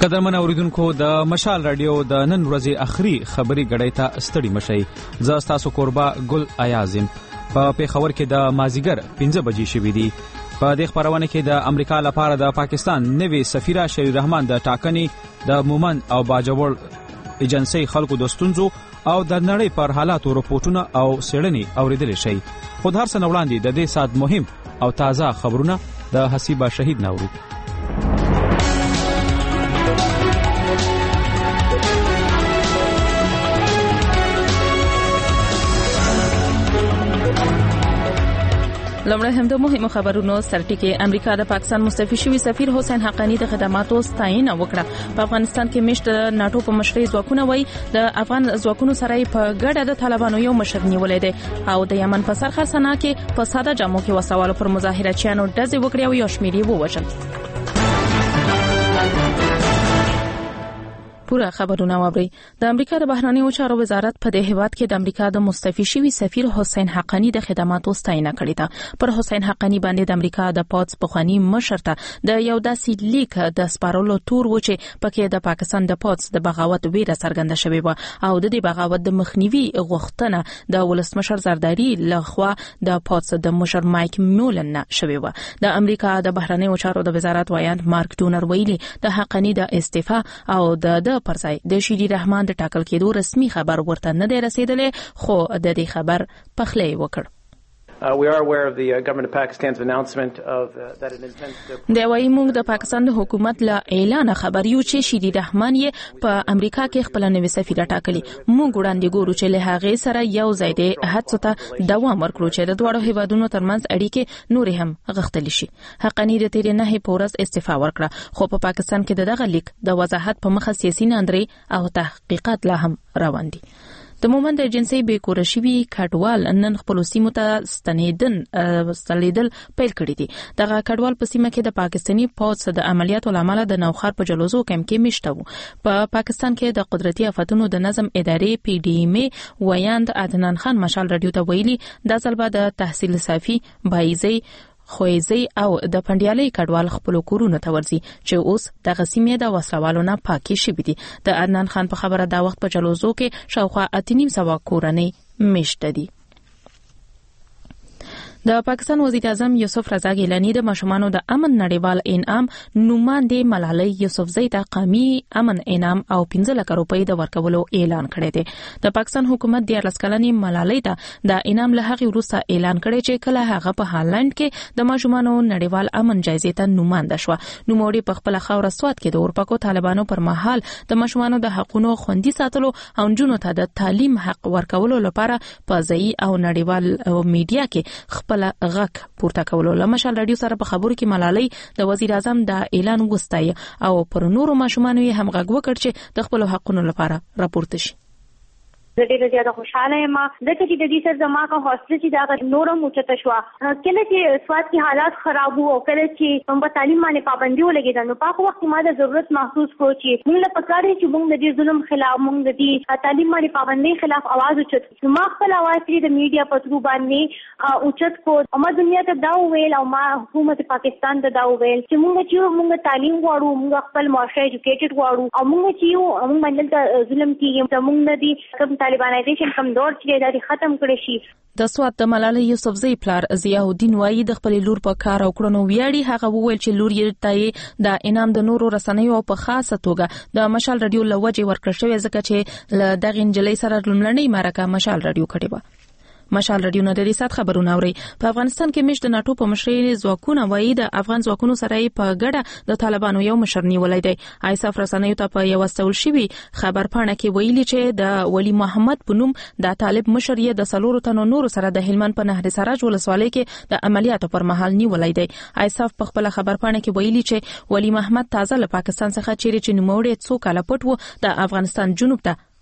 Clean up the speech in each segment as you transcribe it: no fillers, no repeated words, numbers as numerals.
قدرمن اوریدونکو د مشال رادیو د نن ورځې اخري خبري غړې ته ستړي مشي. زه تاسو قربا ګل ایازم. په پیښور کې د مازیګر 15 بجې شوې دي. په دې خبرونه کې د امریکا لپاره د پاکستان نوی سفیر شری رحمان د ټاکنې د مومن او باجوړ ایجنسی خلکو د ستونزو او د نړۍ پر حالاتو رپورټونه او سیړنې اوریدل شي. خو هر څه وړاندې د دې سات مهم او تازه خبرونه د حسیبه شهید نورو. لومړی هم د مهمو خبرونو سرټکی. امریکا د پاکستان مستعفي شوی سفیر حسین حقانی د خدماتو ستاینه وکړه. په افغانستان کې مشت ناتو په مشرۍ ځواکونه وای د افغان ځواکونو سره په ګډه د طالبانو یو مشر نیولې دی او د یمن په سرخه سنا کې په ساده جامو کې وسوالو پر مظاهرچیانو ډزې وکړې او یو شمېر یې ووژل. پورا خبرونه واوري. د امریکا د بهرنیو چارو وزارت په دې هیواد کې د امریکا د مستعفي شوی سفیر حسین حقانی د خدماتو ستاینه کړې ده. پر حسین حقانی باندې د امریکا د پوز پخوانی مشر ته د یو داسې لیک د سپارلو تور و چې پکې د پاکستان د پوز د بغاوت ویره څرګنده شوې و او د دې بغاوت د مخنیوي غوښتنه د ولسمشر زرداری لخوا د پوز د مشر مایک مولن شوې و. د امریکا د بهرنیو چارو د وزارت وایاند مارک ډونر ویلي د حقانی د استعفا او د پرځای د شری رحمان د ټاکل کېدو رسمي خبر ورته نه دی رسیدلی خو د دې خبر پخلی وکړ. We are aware of the government of Pakistan's announcement of that it intends to. د وایي موږ د پاکستان د حکومت له اعلان خبر یو چې شری رحمان یې په امریکا کې خپل نوې سفیر ټاکلی. موږ وړاندې ګورو چې له هغه سره یو ځای د هڅو ته دوام ورکړو چې د دوه هیوادونو ترمنځ اړیکې نور هم غښتلې شي. حقانی د تیرې نه پورس استعفا ورکړه خو په پاکستان کې دغه لیک د وضاحت په مخه سیاسي ناندري او تحقیقات لا هم روان دي. د مومن د ایجنسی به کورشوي کډوال نن خپل سیمه ته ستنیدل پیل کړی دي. دغه کډوال په سیمه کې د پاکستاني پوز د عملیاتو لامل د نوخار په جلوزو کم کې مشته وو. په پاکستان کې د قدرتي آفتونو د نظم ادارې پی ډی ایم ویاند عدنان خان مشال رادیو ته ویلي د ځلبه د تحصیل صافي بایزي خوېزي او د پندیالي کډوال خپل کورونه ته ورځي چې اوس د غسیمې د وسلوالو نه پاکي شي دي. د عدنان خان په خبره دا وخت په جلوزو کې شاوخوا 8.5 کورنۍ مشته دي. د پاکستان وزیر اعظم یوسف رضا ګیلانی د ماشومانو د امن نړیوال انعام نوماندې ملالۍ یوسفزۍ ته قومي امن انعام او 15 لک روپۍ د ورکولو اعلان کړی دی. د پاکستان حکومت د 14 کلنې ملالۍ ته د انعام له هغې وروسته اعلان کړی چې کله هغه په هالند کې د ماشومانو نړیوال امن جایزې ته نومانده شوه. نوموړي په خپل خاوره سواد کې د اورپکو طالبانو پر مهال د ماشومانو د حقوقو خوندي ساتلو او جنونو ته د تعلیم حق ورکولو لپاره په ځای او نړیوال میډیا کې خپل غږ پورته کولو. لمشال رادیو سره په خبرو کې ملالۍ د وزیر اعظم د اعلان وستایي او پر نورو ماشومانو یې هم غږ وکړ چې د خپل حقونو لپاره راپورته شي. زه ډېره زیاته خوشاله یم ځکه چې د دې سره زما کا حوصله چې دا نورم اوچته شوه. کله چې سواد کې حالات خراب وو او کله چې په تعلیم باندې پابندي ولګېده نو په هغه وخت ما د ضرورت محسوس کړو چې موږ له پکار دي چې موږ د دې ظلم خلاف موږ د دې تعلیم باندې پابندي خلاف आवाज اوچت. ما خپل आवाज د میډیا په ترو باندې اوچت کو او ما دنیا ته دا ویل او ما حکومت پاکستان ته دا ویل چې موږ تعلیم غواړو موږ خپل معاشره ایجوکیټډ غواړو او موږ چې موږ باندې ظلم کیږي موږ نه دي طالبانایزیشن کم دور چې دا ختم کړی شي. د سواد د ملالۍ یوسفزۍ پلار ضیاء الدین وایي د خپل لور په کار او کړنو ویاړي. هغه وویل چې لور یې ته د انعام د نورو رسنیو په خاصه توګه د مشال رادیو لوجه ورکړ شوی ځکه چې ل دغه انجلۍ سره لمړنۍ مرکه مشال رادیو کړې و. مشال رادیو نه د سات خبرونه اوري. په افغانستان کې مشت ناتو په مشرۍ ځواکونه وایي د افغان ځواکونو سره په ګډه د طالبانو یو مشر نیولای دی. ایساف رسنیو ته په یو استول شوی خبر پاڼه کې ویلي چې د ولی محمد په نوم د طالب مشر یې د سلورو تنو نور سره د هلمند په نهر سراج ولسوالۍ کې د عملیاتو پر مهال نیولای دی. ایساف په خپل خبر پاڼه کې ویلي چې ولی محمد تازه له پاکستان څخه چیرې چې نوموړی څو کاله پټ و د افغانستان جنوب ته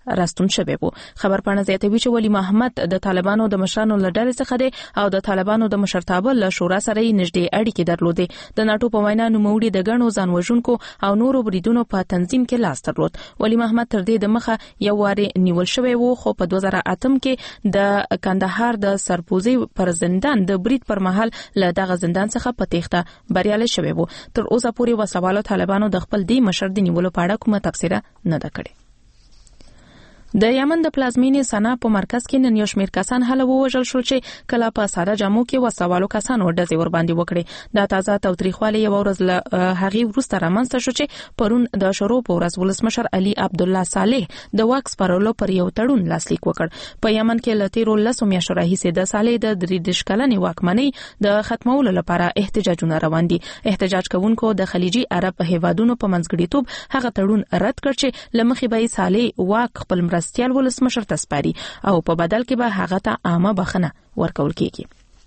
راستون شوی وو. خبر پاڼه زیاتوي چې ولی محمد د طالبانو د مشرانو له ډلې څخه دی او د طالبانو د مشرتابه له شورا سره یې نږدې اړیکې درلودې. د ناتو په وینا نوموړي د ګڼو ځانوژونکو او نورو بریدونو په تنظیم کې لاس درلود. ولی محمد تر دې د مخه یو واری نیول شوی وو، خو په 2008 کې د کندهار د سرپوزي پر زندان د برید پر مهال له دغه زندان څخه په تېښته بریالي شوی وو. تر اوسه پورې وسوالو طالبانو د خپل دی مشر د نیولو په اړه کومه تبصره نه ده کړې. د یمن د پلازمینې سنا په مرکز کې نن یو شمېر کسان هله ووژل شول چې کله په ساده جامو کې وسوالو کسانو ډزې ور باندې وکړې. دا تازه تاوتریخوالی یو ورځ له هغې وروسته رامنځته شو چې پرون د شروع په ورځ ولسمشر علي عبدالله صالح د واک سپارلو پر یو تړون لاسلیک وکړ. په یمن کې له تیرو 10 میاشتو راهیسې د صالح د 33 کلنې واکمنۍ د ختمولو لپاره احتجاجونه روان دي. احتجاج کوونکو د خلیجي عرب هیوادونو په منځګړیتوب هغه تړون رد کړ چې لمخې به صالح واک خپل مرستیال ولسمشر ته سپاري او په بدل کې به هغه ته عامه بخښنه ورکول کیږي.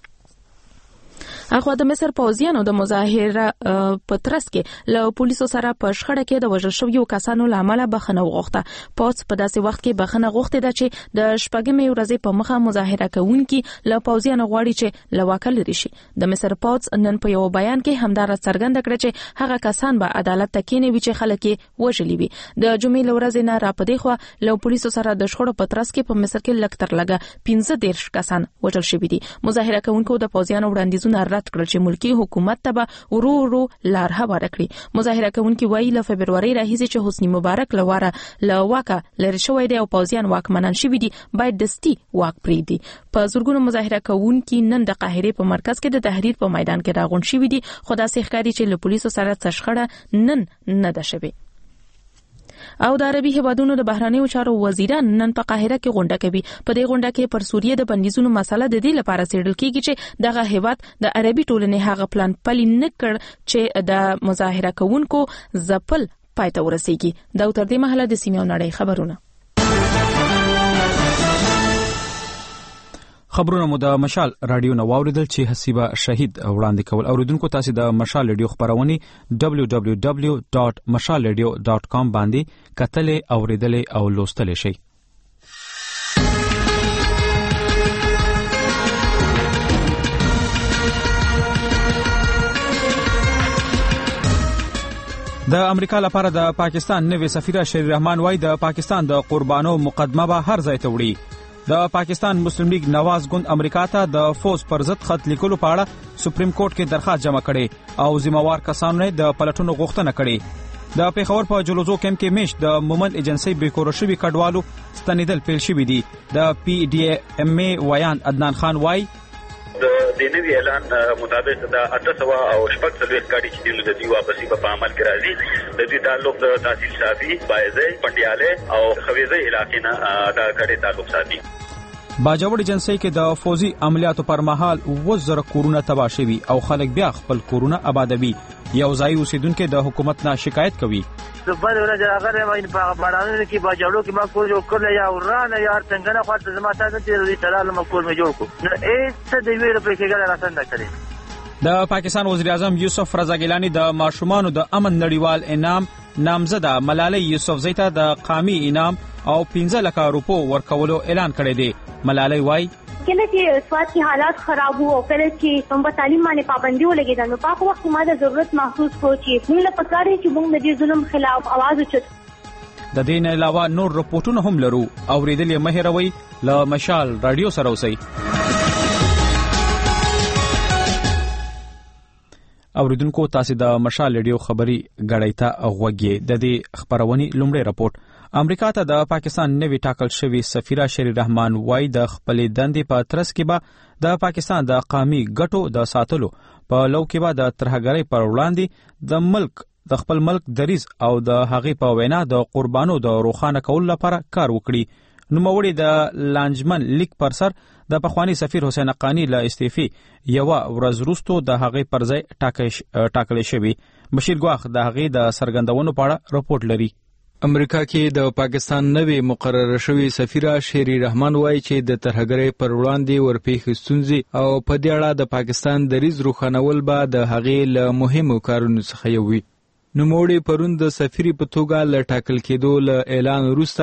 اخوا د مصر پوځیانو د مظاهره په ترڅ کې له پولیسو سره په شخړه کې د وژل شویو کسانو لامل بخښنه وغوښته. پوځ په داسې وخت کې بخښنه غوښتې ده چې د شپږمې ورځې په مخه مظاهره کوونکي له پوځیانو غواړي چې له واکه لرې شي. د مصر پوځ نن په یو بیان کې همدارس څرګنده کړه چې هغه کسان به عدالت ته کېنوي چې خلک یې وژلي وي. د جمعې له ورځې نه راپدې خو له پولیسو سره د شخړو په ترڅ کې په مصر کې لږ تر لږه 15 کسان وژل شوي دي. مظاهره کوونکو د پوځیانو وړاندیزونه رد کړل چې ملکی حکومت ته به ورو ورو لار هواره کړي. مظاهره کوونکي وایي له فبروري راهیسې چې حسنی مبارک لواره له واکه لرې شوی دی او پوځیان واکمنان شوي دي باید دستي واک پرېږدي. په زورګونو مظاهره کوونکي نن د قاهرې په مرکز کې د تحریر په میدان کې راغونډ شوي دي، خو داسې ښکاري چې له پولیسو سره څه شخړه نن نه ده شوې. او د عربي هیوادونو د بهرنیو چارو وزیران نن په قاهره کې غونډه کوي. په دې غونډه کې پر سوریه د بندیزونو مسله د دې لپاره څېړل کیږي چې دغه هیواد د عربي ټولنې هغه پلان پلي نه کړ چې د مظاهره کوونکو ځپل پای ته ورسیږي. دا تر دې مهاله د سیمې او نړۍ خبرونه. خبرونه مو د مشال رادیو نو واوریدل چې حسیبه شهید وړاندې کول. اوریدونکو تاسو د مشال رادیو خبرونه www.mashalradio.com باندې کتلې اوریدلې او لوستلې شئ. د امریکا لپاره د پاکستان نوې سفیر شری رحمان وای د پاکستان د قربانو مقدمه به هر ځای ته وړي. د پاکستان مسلم لیگ نواز ګوند امریکا ته د فوز پر ضد خط لیکلو په اړه سپریم کورټ کې درخواست جمع کړي او ذمہوار کسانو د پلټونو غوښتنه کړې. د پیښور په جلوزو کیمپ کې میش د مومن ایجنسی بیکور شوی کډوالو ستنیدل پیل شوی دي. د پی ډی ایم ای ویان عدنان خان وای د نوي اعلان مطابق د 800 او شپږ څلوېښت ګاډي چې د دې واپسی په عمل کې راځي. د دې تعلق د تحصیل شافي، بایزه، پنډیاله او خویزه علاقې نه دا ګاډي تعلق ساتي. باجوړ ایجنسی کې د فوزي عملیاتو پر مهال 2000 کورونه تباہ شوي او خلک بیا خپل کورونه آبادوي. یو ځای اوسیدونکو د حکومت نه شکایت کوي. د بل ورځ راغلی مې په باندې کې باجوړو کې ما کور جوړ کړل یا ورانه یا څنګه نه خاطر زما تاسو ته دې تعالی ما کور مې جوړ کو نو هیڅ د ویره په کې ګل راځند کړی. د پاکستان وزیر اعظم یوسف رضا ګیلانی د ماشومانو د امن نړیوال انعام نامزده ملاله یوسف زیتا د قومي انعام او 15 لک روپو ورکولو اعلان کړی دی. ملاله وای کله چې سواد کی حالات خراب وو او کله چې هم په تعلیم باندې پابندي ولګیدل نو په وخت ما د ضرورت محسوس کو چې موږ له پکارې چې موږ د دې ظلم خلاف आवाज وچت. د دې نه علاوه نور رپورټونه هم لرو او ریډل یې مهروي له مشال رادیو سره اوسئ. اوریدونکو تاسو د مشال رادیو خبري غړی ته غوږی. د دې خبرونې لومړی رپورټ امریکا ته د پاکستان نوی ټاکل شوی سفیر شری رحمان وای د خپل دندې په ترڅ کې به د پاکستان د قومي ګټو د ساتلو په لو کې به د ترهګرۍ پر وړاندې د خپل ملک دریز او د هغې په وینا د قربانو د روښانه کولو لپاره کار وکړي. نوموړي د لانجمن لیک پر سر د پخوانی سفیر حسین حقانی له استعفی یو ورځ وروسته د هغې پر ځای ټاکل شوی. بشیر ګواخ د هغې د سرګندونو په اړه رپورټ لري. امریکا کې د پاکستان نوی مقرره شوی سفیر شری رحمان وایي چې د ترهګرۍ پر وړاندې ورپېښې ستونزې او په دې اړه د پاکستان دریځ روښانول به د هغې له مهمو کارونو څخه یو وي. نوموړي پرون د سفیر په توګه له ټاکل کېدو له اعلان وروسته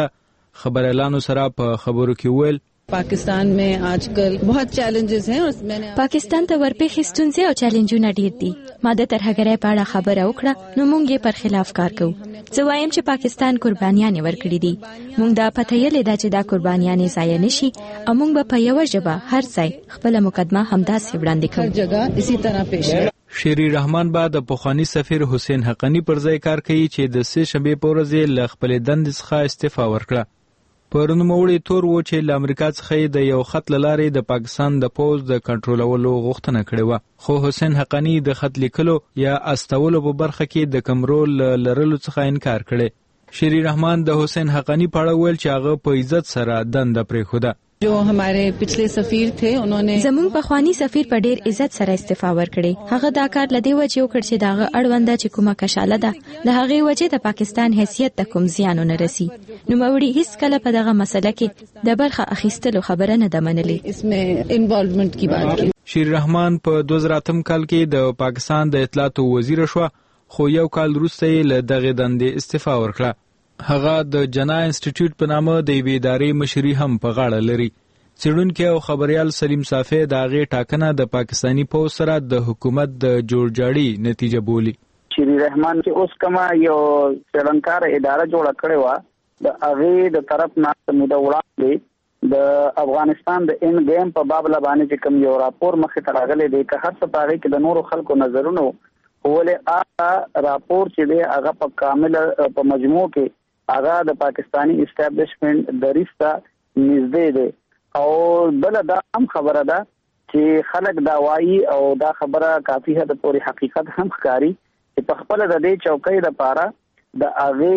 خبريالانو سره په خبرو کې ویل पाकिस्तान में आजकल बहुत चैलेंजेस हैं और मैंने पाकिस्तान ته ورپېښې ستونزې او چیلنجونه ډېر دي. ما د ترهګرۍ په اړه خبره وکړه نو موږ یې پر خلاف کار کوو. زه وایم چې پاکستان قربانیان ورکړي دي. موږ دا پته یې لیدا چې دا قربانیان ضایع نشي او موږ به په یو ژبه هر ځای خپل مقدمه همداسې وړاندې کوو. هر جگہ اسی طرح پیش شيري رحمان با د پخوانی سفیر حسین حقانی پر ځای کار کوي چې د سه شنبه په ورځ له خپل دندې څخه استعفا ورکړه. پرون موړي تور و چې له امریکا څخه د یو خط لارې د پاکستان د پوز د کنټرولولو غوښتنه کړې و، خو حسین حقانی د خط لیکلو یا استولو په برخه کې د کمرول لرلو څخه انکار کړي. شيري رحمان د حسین حقانی په اړه ویل چې هغه په عزت سره دنده پرېښوده. जो हमारे पिछले सफीर थे उन्होंने زمون پخوانی سفیر په ډیر عزت سره استعفا ورکړي. هغه دا کار لدی وجه وکړ چې داغه اړونده چې کومه کشاله ده د هغه وجه د پاکستان حیثیت ته کوم زیان نه رسی. نو موري هیڅ کله په دغه مسله کې د برخه اخیستلو خبره نه ده منلې. इसमें इन्वॉल्वमेंट की बात की. شيري رحمان په 2008 کال کې د پاکستان د اطلاعات وزیر شو، خو یو کال وروسته له دغه دندې استعفا ورکړه. هغه د جنا انسټیټیوټ په نامه د ادارې مشري هم په غاړه لري. څېړونکي او خبريال سلیم صافی د هغې ټاکنه د پاکستانی پوځ سره د حکومت د جوړجاړي نتیجه بولي. شيري رحمان چې اوس کومه یو څېړنکار اداره جوړه کړې وه د هغې د طرف نه موده وړاندې د افغانستان د ان ګیم په باب باندې چې کوم یو راپور مخې ته راغلی دی که هر څه په هغې کې د نورو خلکو نظرونه ولې هغه راپور چې دی هغه په کامل په مجموع کې هغه د پاکستانی اسټابلیشمنټ دریځ ته نږدې دی. او بل دا هم خبره ده چې خلک دا وایي او دا خبره کافي حد پورې حقیقت هم ښکاري چې په خپل د دې چوکۍ لپاره د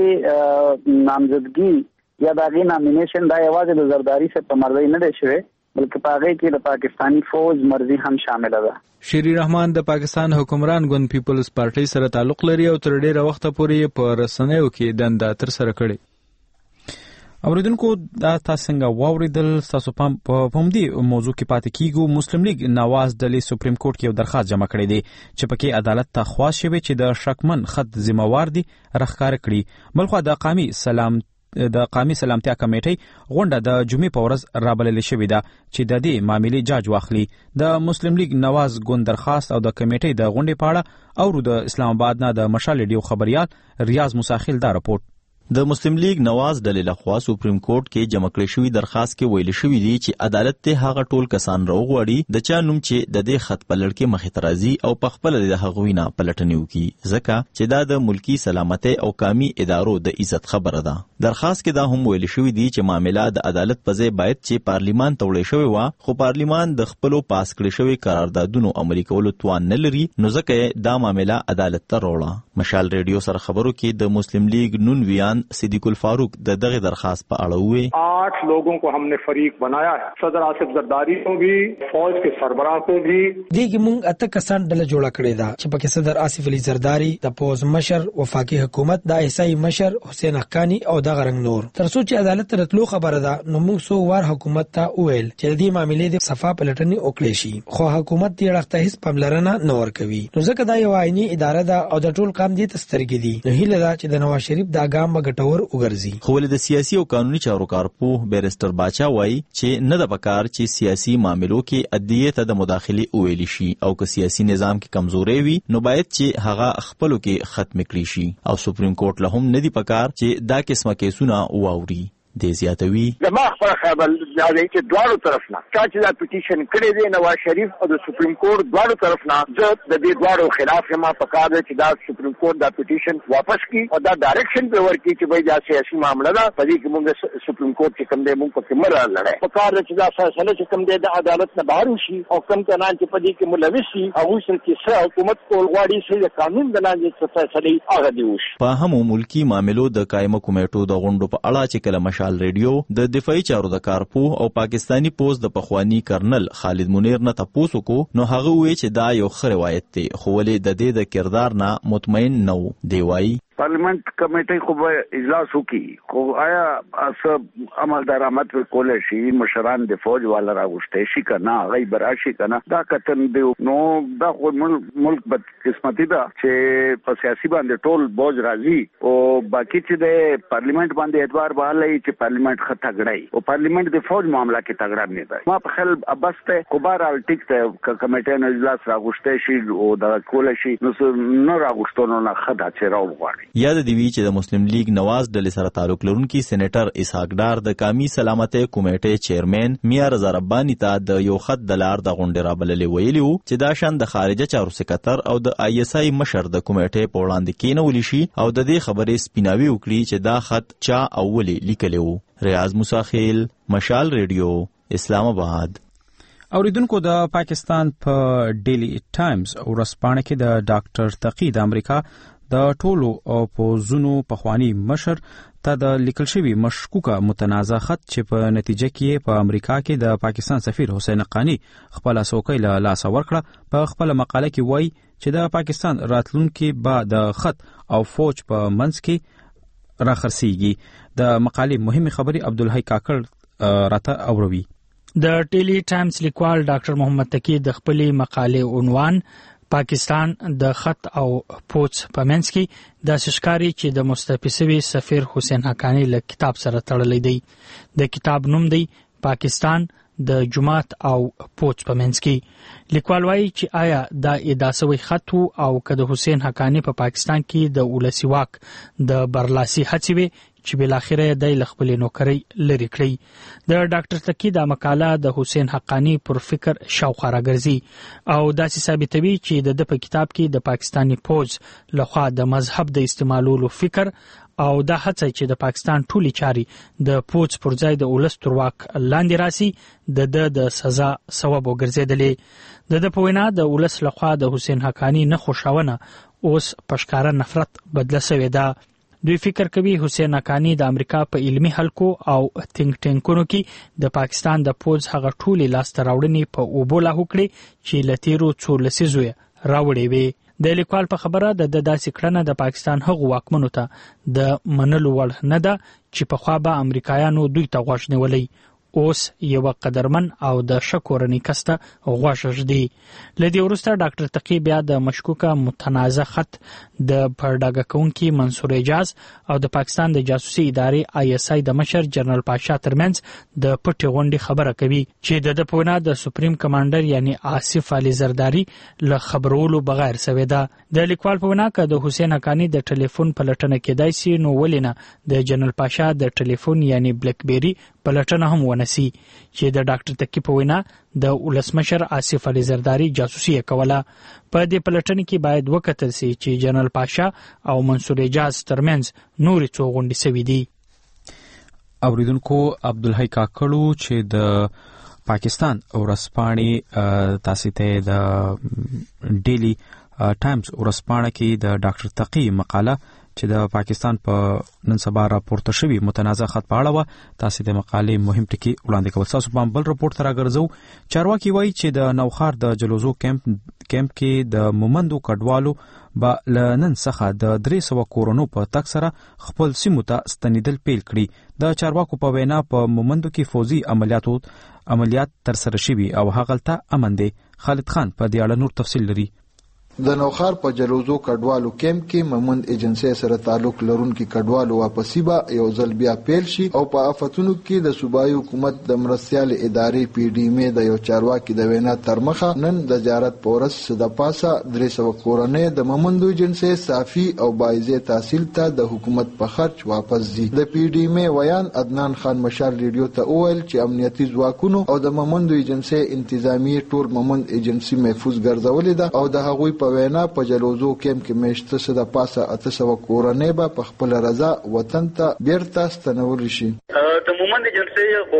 هغې نامزدګي یا د هغې نامینیشن دا یوازې د زرداري صاحب په مرضۍ نه دی شوی بلکې په هغې کې د پاکستانی فوج مرضي هم شامله ده. شيري رحمان د پاکستان حکمران ګوند پیپلز پارټي سره تعلق لري او تر ډیره وخته پورې په رسنیو کې دنده تر سره کړې. اوریدونکو دا تاسو څنګه واوریدل؟ تاسو په همدې موضوع کې پاتې کیږو. مسلم لیگ نواز ډلې سپریم کورټ کې یو درخواست جمع کړی دی چې پکې عدالت ته خواست شوی چې د شکمن خط ذمہوار دي راښکاره کړي. بلخو د قومي سلامتیا کمیټې غونډه د جمعې په ورځ رابلل شوې ده چې د دې معاملې جاج واخلي. د مسلم لیگ نواز ګوند درخواست او د کمیټې د غونډې په اړه او د اسلام آباد نه د مشال ریډیو خبريال ریاض مساخیل دا رپورټ. د مسلم لیگ نواز ډلې لخوا سپریم کورټ کې جمع کړی شوی درخواست کې ویل شوی دی چې عدالت ته هغه ټول کسان راوغواړي د چا نوم چې د دې خط په لړ کې مخې ته راځي او په خپل د هغوی نه پلټنې وکړي ځکه چې دا د ملکی سلامتۍ او قومي ادارو د عزت خبره ده. درخواست کې دا هم ویل شوی دی چې معاملې د عدالت په ځای باید چې پارلیمان ته وړي شوی و، خو پارلیمان د خپل پاس کړی شوی قراردادونو عملي کولو توان نه لري، نو ځکه دا معاملې عدالت ته راوړه. مشال ریډیو سره خبرو کې د مسلم لیگ نون ویان صدیق الفاروق د دغه درخواست په اړه وی 8 लोगों को हमने फरीक बनाया है. सदर आसिफ जरदारी को भी फौज के सरबराह को भी دیګ مونږ اته کسان ډله جوړه کړې ده چې پکې صدر آصف علي زرداری د پوز مشر وفاقي حکومت د ایسای مشر حسین حقانی او د غرنګ نور. تر څو چې عدالت راتلو خبره ده نو موږ سو وار حکومت ته ویل چې د دې معاملې د صفه پلټنې وکړي شي، خو حکومت یې راخته هیڅ پاملرنه نه ورکوي. نو ځکه دا یو عیني اداره ده او د ټول قام دي تسترګي دي. نو هیله ده چې د نواز شریف دا ګام به ګټور وګرځي. خو ول د سیاسي او قانوني چارو کارپوه بیرستر باچا وایي چې نه د پکار چې سیاسي معاملو کې ادیه ته د مداخله ویل شي او که سیاسي نظام کې کمزوري وي نو باید چې هغه خپلو کې ختم کړي شي او سپریم کورټ له هم نه دی پکار چې دا قسمه کیسونه واوري. د زیاتوي زما خبره خبر دی چې دواړو طرف نه چې دا پټیشن کړی دی نواز شریف او د سپریم کورټ دواړو طرف نه د دې دواړو خلاف ما پکار دی چې دا سپریم کورټ دا پټیشن واپس کړي او دا ډایرکشن په ورکړي چې وایي دا سیاسي معاملہ ده په دې کې موږ سپریم کورټ چې کوم دی موږ په کومه لړۍ پکار دی چې دا فیصله چې کوم دی د عدالت نه بهر شي او کوم کسان چې په دې کې ملوث شي هغه سره چې حکومت کول غواړي چې د قانون د لاندې فیصله هغه دی وشي. په همو ملکی معاملو د قائمه کمیټو د غونډو په اړه چې کله مشال ریډیو د دفاعي چارو د کارپوه او پاکستانی پوز د پخوانی کرنل خالد منیر نه تاسو کو نو هغه وی چې دا یو ښه روایت دی خو ولې د دې د کردار نه مطمئن نه و. دی وایي پارلیمنت کمیټې خو به اجلاس وکړي خو آیا اس عمل درآمد کولای شي مشران د فوج والا راغوښتي شي کنه غي براشي کنه دا کتن دی نو دا خو ملک بد قسمتي ده چې په سیاسي باندې ټول بوج راځي او باقي چې د پارلیمنت باندې اعتبار بحالي چې پارلیمنت خطا غړای او پارلیمنت د فوج معاملہ کې تګړه نه ده ما په خل ابسته کوبار الټیک ته کمیټې نه اجلاس راغوښتي شي او دا کولای شي نو راغوښتنه نه خدا چې راوغواړي یاد دی وی چې د مسلم لیگ نواز ډلې سره تعلق لرونکي سېنیټر اسحاق ډار د قومي سلامتۍ کمیټې چیرمن میا رضا ربانی ته د یو خط دلار د غونډې رابللې ویلي وو چې دا شان د خارجه چارو سکرټر او د آی اس آی مشر د کمیټې په وړاندې کېنول شي او د دې خبرې سپیناوي وکړي چې دا خط چا اولي لیکلی وو. ریاض موسیخیل، مشال ریډیو، اسلام آباد. اوریدونکو د پاکستان په ډیلی ټایمز ورځپاڼه کې د ډاکټر تقی د امریکا د ټولو اپوزونو پخوانی مشر ته د لیکل شوی مشکوکه متنازع خط چې په نتیجه کې په امریکا کې د پاکستان سفیر حسین حقانی خپل اسوکۍ له لاس ورکړه په خپل مقاله کې وایي چې د پاکستان راتلونکي به د خط او فوج په منځ کې راخرسيږي. د مقالې مهمه خبري عبدالحی کاکړ راته اوروي. د ډیلی ټایمز لیکوال ډاکټر محمد تقی د خپلې مقالې عنوان پاکستان د خط او پوڅ په منځ کې د شکاري چې د مستفیسوي سفیر حسین حقانی له کتاب سره تړلې دی. د کتاب نوم دی پاکستان د جماعت او پوڅ په منځ کې. لیکوال وايي چې آیا دا اداسوي خط او که د حسین حقانی په پاکستان کې د ولسی واک د برلاسي هڅې وي چې بل اخره د خپل نوکری لري کړی. د ډاکټر تقی د مقاله د حسین حقانی پر فکر شاوخوا راګرځي او داسې ثابتوي چې د په کتاب کې د پاکستانی فوج لخوا د مذهب د استعمالولو فکر او دا هڅه چې د پاکستان ټولي چاري د فوج پر ځای د ولس تر واک لاندې راسي د سزا سبب وګرځیدلې. د په وینا د ولس لخوا د حسین حقانی نه خوشاونه اوس پښکارا نفرت بدله شوې ده. دوی فکر کوي حسین حقانی د امریکا په علمي حلقو او تینک ټینکونو کې د پاکستان د فوج هغه ټولي لاسته راوړنې په اوبو لاهو کړي چې لتیرو څو لسیزو راوړې وي. د لیکوال په خبره د داسې کړنه د پاکستان هغو واکمنو ته د منلو وړ نه ده چې په خوا به امریکایانو دوی ته غوږ نیولی. اوس یو قدرمن او د شکورنی کسته غوښ ژدي. لدی ورسته ډاکټر تقی بیا د مشکوکه متنازع خط د پرداګه کونکي منصور اعجاز او د پاکستان د جاسوسي ادارې آی اس آی د مشر جنرال پاشا ترمنځ د پټي غونډې خبره کوي چې د پونا د سپریم کمانډر یعنی آصف علي زرداری له خبرولو بغیر سوي ده. د لیکوال په وینا کې د حسین حقانی د ټلیفون پلټنه کېدای شي نو ولینه د جنرال پاشا د ټلیفون یعنی بلیک بیری پلټنه هم ونسی چې د ډاکټر تقی په وینا د ولسمشر آصف علي زرداری جاسوسي کوله. په دې پلټنه کې باید وکتل شي چې جنرال پاشا او منصور اعجاز ترمنځ نورې څو غونډې سوي دي. اوریدونکو عبدالحی کاکړو چې د پاکستان ورځپاڼې تاسو ته د ډیلی ټایمز ورځپاڼه کې د ډاکټر تقی مقاله چې د پاکستان په نن سبا راپورته شوی متنازع خط په اړه و تاسو د مقالې مهم ټکی وړاندې کول. تاسو په بل رپورت راګرځو. چارواکي وایي چې د نوخار د جلوزو کیمپ کې د مومندو کډوالو به لنن څخه د 300 کورونو په تک سره خپل سیمو ته ستنیدل پیل کړي. د چارواکو په وینا په مومندو کې فوزي عملیات تر سره شوي او هغلته امن دی. خالد خان په دې اړه نور تفصیل لري. د نوخار په جلوزو کډوالو کیمپ کې مومند ایجنسی سره تعلق لرونکي کډوالو واپسی به یو ځل بیا پیل شي او په آفتونو کې د صوبایي حکومت د مرستيال ادارې پی ډی ام د یو چارواکي د وینا تر مخه نن د زیارت پورس د پاسه 300 کورنۍ د مومندو ایجنسی صافي او بایزه تحصیل ته د حکومت په خرچ واپس دي. د پی ډی ام ویان عدنان خان مشال ریډیو ته وویل چې امنیتي ځواکونو او د مومندو ایجنسی انتظامی ټول مومند ایجنسی محفوظ ګرځولې ده او د هغوی په وینا په جلوزو کیمپ کې مشته څه د پاسه 800 کورنۍ به په خپل رضا وطن ته بیرته ستنول شي. د مومند ایجنسی خو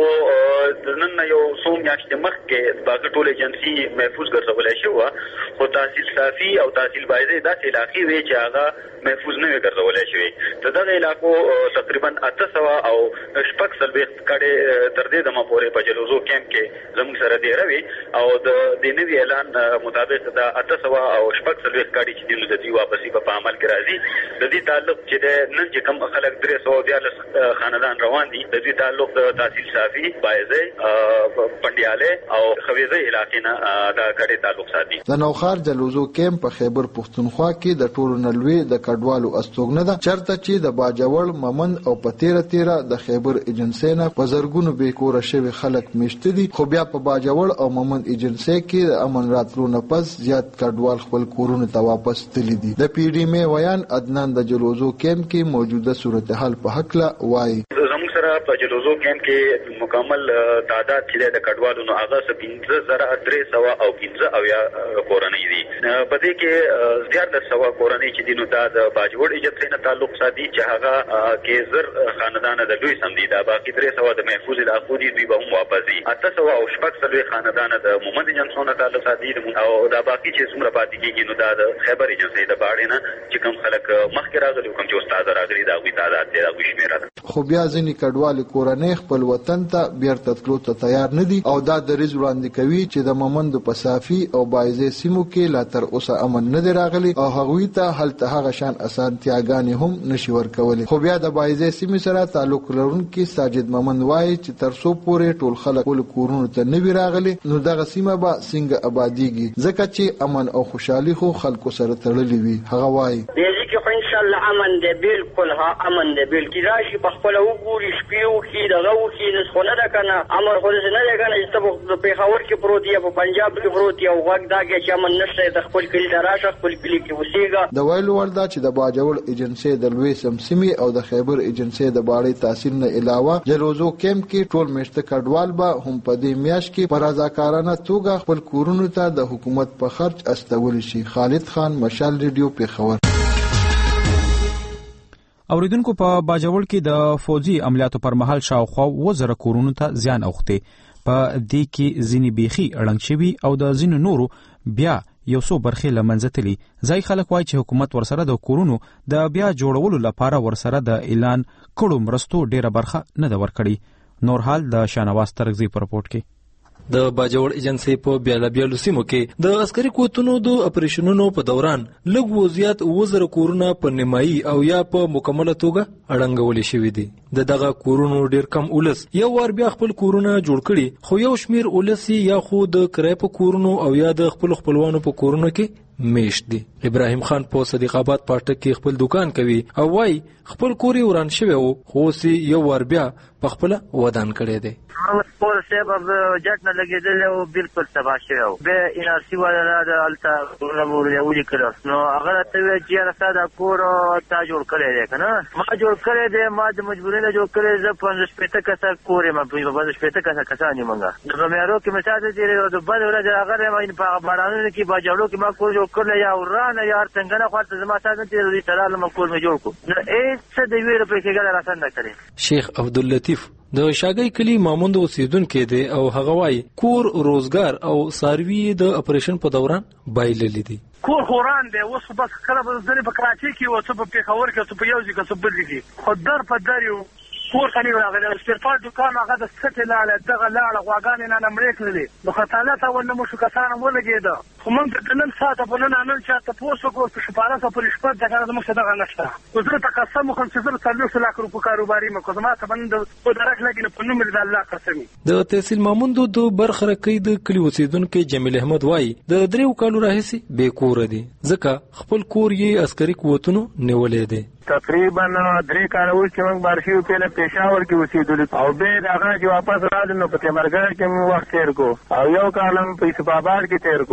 نن یو څو میاشتې مخکې باقي ټول ایجنسی محفوظ ګرځولای شو خو تحصیل صافي او تحصیل بایزه داسې علاقې وي چې هغه محفوظ نه ګرځولای شوی. دغه علاقو تقریبا 800 او شپږ سلويخت کډې تر دې دمه پورې په جلوزو کیمپ کې زموږ سره دی روي او د نوي اعلان مطابق د 800 او شپږ سلويخت کډې چې د دې واپسی په عمل کې راځي. د دې تعلق چې نن چې کوم خلک 314 خاندان روان دي د دې تعلق د تحصیل صافي بایزه پندیاله او خویزه علاقې نه دا کډې تعلق ساتي. د نوخار جلوزو کیمپ په خیبر پښتونخوا کې د ټولو نلوي د کډوالو استوګنه ده چرته چې د باجوړ ممند او په 13 د خیبر ایجنسی نه په زرګونو بیکوره شوی خلک میشته دي خو بیا په باجوړ او ممند ایجنسی کې د امن راتلو نه پس زیات کډوال خپل کورونو ته واپس تللی دي. د پی ډی مې ویان عدنان د جلوزو کیمپ کې موجوده صورتحال په حق لا وایي. په جلوزو کیمپ کې مکمل تعداد چې د کډوالو نو هغه 15300 او 15 کورنۍ دي. په دې کې زیات د 100 کورنۍ چې دینو د باجوړ ایجنسی نه تعلق ساتي چې هغه کې زر خاندان د دوی سم دي. دا باقي 300 د محفوظ علاقو دي دوی به هم واپس دي. 800 او شپږ سلوي خاندان د مومند ایجنسی نه تعلق ساتي او دا باقي چې څومره پاتې کېږي نو د خیبر ایجنسی د باړې نه چې کوم خلک مخکې راغلي کوم چې استاد راغلي دا غوي تعداد دی دا غوي شمیره ده. خو بیا ځینې کډوال کورنۍ خپل وطن ته بیرته تلو ته تیار نه دي او دا دریځ وړاندې کوي چې د ممند په صافي او بایزه سیمو کې لا تر اوسه امن نه دی راغلی او هغوی ته هلته هغه شان اسانتیاګانې هم نشي ورکولی. خو بیا د بایزه سیمې سره تعلق لرونکي ساجد ممند وایي چې تر څو پورې ټول خلک ول کورونو ته نه وی راغلي نو دغه سیمه به څنګه آبادیږي ځکه چې امن او خوشحالي خو خلکو سره تړلې وي. هغه وایي ان شاء الله امن دی بالکل ها امن دی بالکل راشي په خپل وګوري شپیو کې دغه وکي نه خونه ده کنه امر خو نه ده کنه چې په پیښور کې پروت یا په پنجاب کې پروت یا وګ داګه چې امن نشته د خپل کلی دراشه خپل کلی کې وسیګه. د ویلو وردا چې د باجوړ ایجنسی د لوی سمسمي او د خیبر ایجنسی د باړې تحصیل نه علاوه جلوزو کیمپ کې ټول میشته کډوال به هم په دې میاش کې پر رضاکارانه توګه خپل کورونو ته د حکومت په خرج استول شي. خالد خان مشال ریډیو پیښور. اوریدونکو په باجوړ کې د فوجي عملیاتو پر مهال شاوخوا 1000 کورونو ته زیان اوخته په دې کې ځینی بیخي اړنګ شوی او د ځینو نورو بیا یو څو برخې لمنځتلی. ځای خلک وایي چې حکومت ورسره د کورونو د بیا جوړولو لپاره ورسره د اعلان کړو مرستو ډیره برخه نه دا ورکړي. نور حال د شانواز ترغزی په رپورت کې. د باجوړ ایجنسی په بیلابیلو سیمو کې د عسکري قوتونو د اپریشنونو په دوران لږ و زیات 1000 کورونه په نیمایي او یا په مکمله توګه اړنګول شوي دي. دغه کورونو ډیر کم اولس یو ور بیا خپل کورونه جوړ کړي خو یو شمیر اولسي یا خو د کرای په کورونو او یا د خپلوانو په کورونو کې میشت دي. ابراهیم خان په صدیق آباد پټک کې خپل دکان کوي او وايي خپل کوري وران شوی وو خو سي یو ور بیا په خپل ودان کړي دي. پور سبب جات نه لګیدل او بالکل تباہ شوی به انرژي ولا د التا نور یو لیکل نو هغه ته چې راځه کور تا جوړ کړی دی کنه ما جوړ کړی دی ما د مجبورۍ نه جوړ کړی ز 15 کسه کورې ما په 15 کسه کسانی مونږه د مېرو کې مثال دی د بل ولر هغه ما په بارانونو کې باجوړو کې ما کور جوړ کړل یا ورانه یا څنګه نه خاطر زما ساده دې دې تعالی ما کور مې جوړ کو نو څه د ویره په کې ګل راځنه کړی. شیخ عبداللطیف د شاګی کلی ماموند اوسیدونکو دی او هغه وايي کور روزګار او ساروی د اپریشن په دوران بایلل دي. کور خوران دی اوس بس کله به ځنې په کراچي کې او څه په پیښور کې څه په یوځي کې څه بل کې خو در په در یو کور خني راغلی سپیرپارت دکان هغه د سټه لاله دغه لاله غواګانې نه نمړې کړلې نو خطاله ته ونه مو شو کسانه ولګېده خو موږ د نن ساعته په نن چاته پوسو کو په شپاره په رشوت دغه موږ دغه نشته وزره تقسم خو 30 لک روپیا کاروباري مکو زما ته بند په درک لګینه په نوم د الله قسمي. د تحصیل ماموند د برخرکې د کلی اوسیدونکو جمیل احمد وایي د 3 کالو راهیسي بې کور دي ځکه خپل کور یې عسکري قوتونو نیولې دي. تقریبا 3 کال وروسته موږ بارشیو په پېښور کې اوسېدل او به هغه چې واپس راځو نو په تمرګر کې موږ وخت تیر کو او یو کال هم په اسلام آباد کې تیر کو. د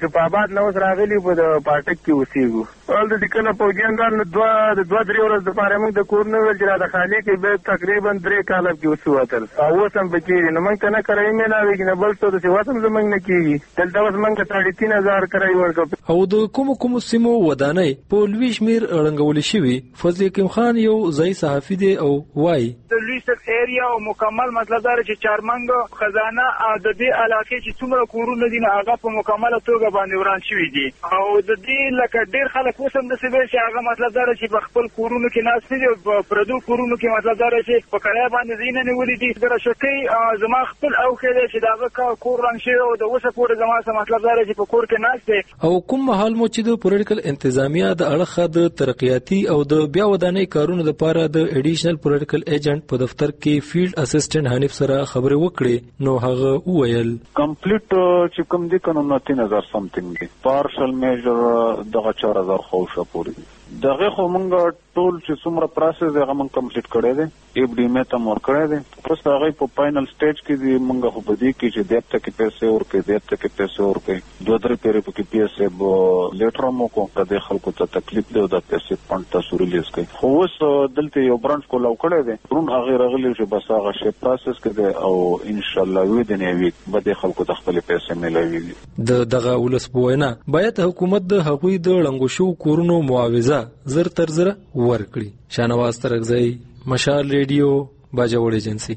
یوسف آباد نو راغلی په د پاټک کې اوسېږو ول د کله پوجان د دوه درې ورځې لپاره موږ د کور نه ول چې د خالي کې به تقریبا 3 کاله کې اوسوتل او سم بچی نو موږ ته نه کوي نه لاوي نه بل څه د واسم زمنګ نه کیږي دلته اوس موږ ته 3000 کوي ورکو او د کوم سیمو ودانۍ په لوی شمیر رنګول شوی فضل حکیم خان یو ځای صحافي دی او وای د لیست ایریا او مکمل مطلب دا چې چارمنګ خزانه د دې علاقې چې څومره کورونه دي هغه په مکمله توګه باندې وران شوی دي او د دې لکه ډیر خلک وسم د سیمې چې هغه مطلب دا چې په خپل کورونو کې ناس دي او پردو کورونو کې مطلب دا چې په کړه باندې زینه نیولې دي در شکې زما خپل او کې چې دا کور رنګ شي او د وسه پورې زما څه مطلب دا چې په کور کې ناس دي او کوم محل مو چې د پولیټیکل انتظامیه د اړخه د ترقیاتی او د بیا ودانۍ کارونو لپاره د اډیشنل پولیټیکل ایجنټ په دفتر کې فیلډ اسسټنټ حنیف سره خبرې وکړې نو هغه وویل کمپلیټ چې کوم دي قانون 3000 سمثینګ دي پارشل میجر دغه 4000 خوښه پوری دغه خو مونږ ټول چې څومره پروسس هغه مونږ کمپلیټ کړی دی ایف ډی مې ته مور کړی دی اوس هغه په فائنل سټیج کې دی مونږ خو په دې کې چې دته کې پیسې ورکړي دته کې پیسې ورکړي دوه درې پیری په کې پیسې به لیټر مو کو د خلکو ته تکلیف دی د پیسې پونټ تاسو ریلیز کړي خو اوس دلته یو برانچ کو لو کړی دی پرون هغه رغلی چې بس هغه شی پروسس کړي او ان شاء الله وی د نیوي به د خلکو ته خپل پیسې ملوي دغه ولس بوینا باید حکومت د هغوی د لنګو شو کورونو معاوضه زر تر زر ورکړي شانواز ترغزی مشال ریډیو باجوړ ایجنسی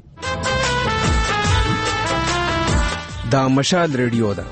دا مشال ریډیو ده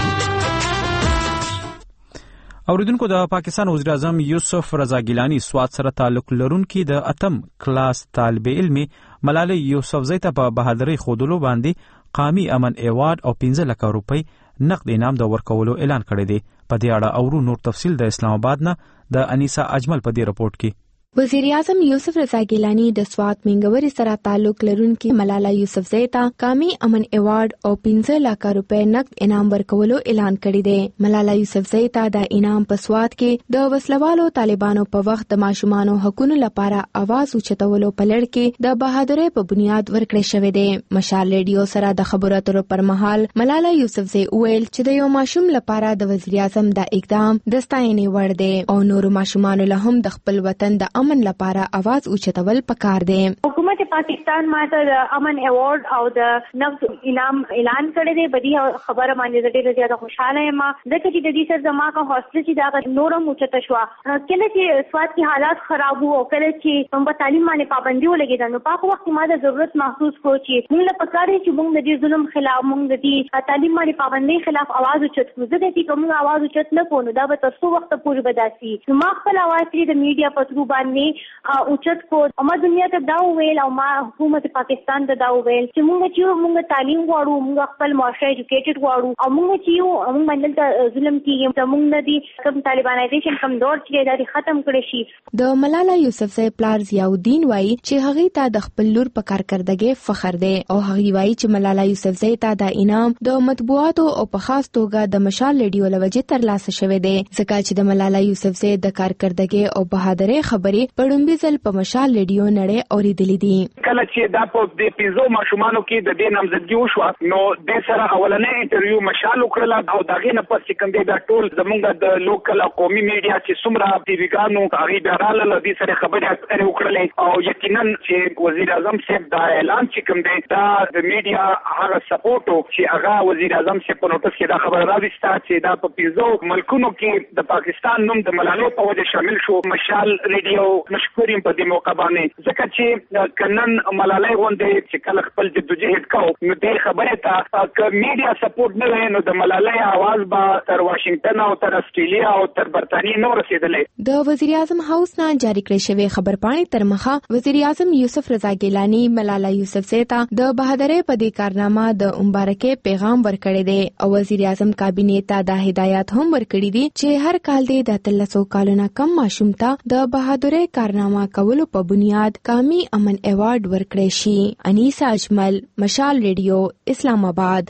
اوریدونکو د پاکستان وزیر اعظم یوسف رضا ګیلانی سواد سره تعلق لرونکي د اتم کلاس طالب علم ملالۍ یوسفزۍ ته په بهادرۍ خودلو باندې قومي امن ایوارډ او 15 لک روپۍ نقد انعام د ورکولو اعلان کړی دی په دې اړه اورو نور تفصیل د اسلام آباد نه د انیسا اجمل په دې رپورت کې وزیر اعظم یوسف رضا ګیلانی د سوات منګوري سره تعلق لرونکي ملاله یوسفزۍ ته قومي امن ایوارډ او 15 لک روپۍ نقد انعام ورکولو اعلان کړی دی ملاله یوسفزۍ ته د انعام په سوات کې د وسلوالو طالبانو په وخت د ماشومانو حقوقو لپاره आवाज اوچتولو په لړ کې د بهادرۍ په بنیاد ورکړی شوی دی مشال ریډیو سره د خبرو اترو پر مهال ملاله یوسفزۍ ویل چې د یو ماشوم لپاره د وزیر اعظم د اقدام د ستاینې وړ دی او نورو ماشومانو له هم د خپل وطن د امن لپاره आवाज اوچتول پکار دی حکومت پاکستان ماته د امن ایوارډ او د نقد انعام اعلان کړی دی بدی خبره باندې ډېر زیاته خوشاله یم ځکه چې د دې سره زما کا حوصله چې دا نورم اوچته شو کله چې سواد کی حالات خراب وو او کله چې په تعلیم باندې پابندي ولګیدل نو په وخت ما د ضرورت محسوس کو چې موږ له پکاره چې موږ د دې ظلم خلاف موږ د دې تعلیم باندې پابندي خلاف आवाज اوچت کړو ځکه چې کوم आवाज اوچت نه کوو دا به تر څو وخت پورې بداسي نو ما خپل आवाज د میډیا په ترو باندې اوچت کو اما دنیا ته دا ویل او ما حکومت پاکستان ته دا ویل چې موږ تعلیم غواړو موږ خپل معاشره ایجوکیټډ غواړو او موږ چې موږ باندې ظلم کیږي موږ نه دي کوم طالبانایزیشن کم دور چې دا ختم کړي شي د ملاله یوسفزۍ پلار ضیاءالدین وایي چې هغه ته د خپل لور په کارکردګۍ فخر دی او هغه وایي چې ملاله یوسفزۍ ته د انعام د مطبوعاتو او په خاص توګه د مشال ریډیو لوجه ترلاسه شوی دی ځکه چې د ملاله یوسفزۍ د کارکردګۍ او بهادرۍ خبرې پړومبي ځل په مشال ریډیو نړۍ اوریدلې دي کله چې دا په دې پیزو ماشومانو کې د دې نامزدګي وشو نو د سره اولنې انټرویو مشال وکړه او دغه نه پس کوم دی دا ټول زمونږ د لوکل قومي میډیا چې څومره ټي وی ګانو هغه ډاراله لدی سره خبرې اترې وکړلې او یقینا چې وزیر اعظم صاحب دا اعلان چې کوم دی دا د میډیا هغه سپورټ چې هغه وزیر اعظم صاحب په نوټس کې دا خبر راوسته چې دا په پیزو ملکونو کې د پاکستان نوم د ملالۍ په وجه شامل شو مشال ریډیو مشکوریم په دې موقع باندې ځکه چې کنن ملالۍ غونډې چې کله خپل جدوجہد کاو نو دې خبره ته ک میډیا سپورټ نه وای نو د ملالۍ आवाज به تر واشنگټن او تر استرالیا او تر برتانیې نو رسیدلې د وزیر اعظم هاوس نه جاری کړی شوی خبرپاڼې تر مخه وزیر اعظم یوسف رضا ګیلانی ملاله یوسفزۍ ته د بهادرۍ په دې کارنامه د مبارکۍ پیغام ورکړی دی او وزیر اعظم کابینې ته د هدایت هم ورکړي دي چې هر کال د 300 کالونو کم ماشوم ته د بهادرۍ کارنامه کولو په بنیاد قومي امن ایوارډ ورکړی شي انیسا اجمل مشال ریډیو اسلام آباد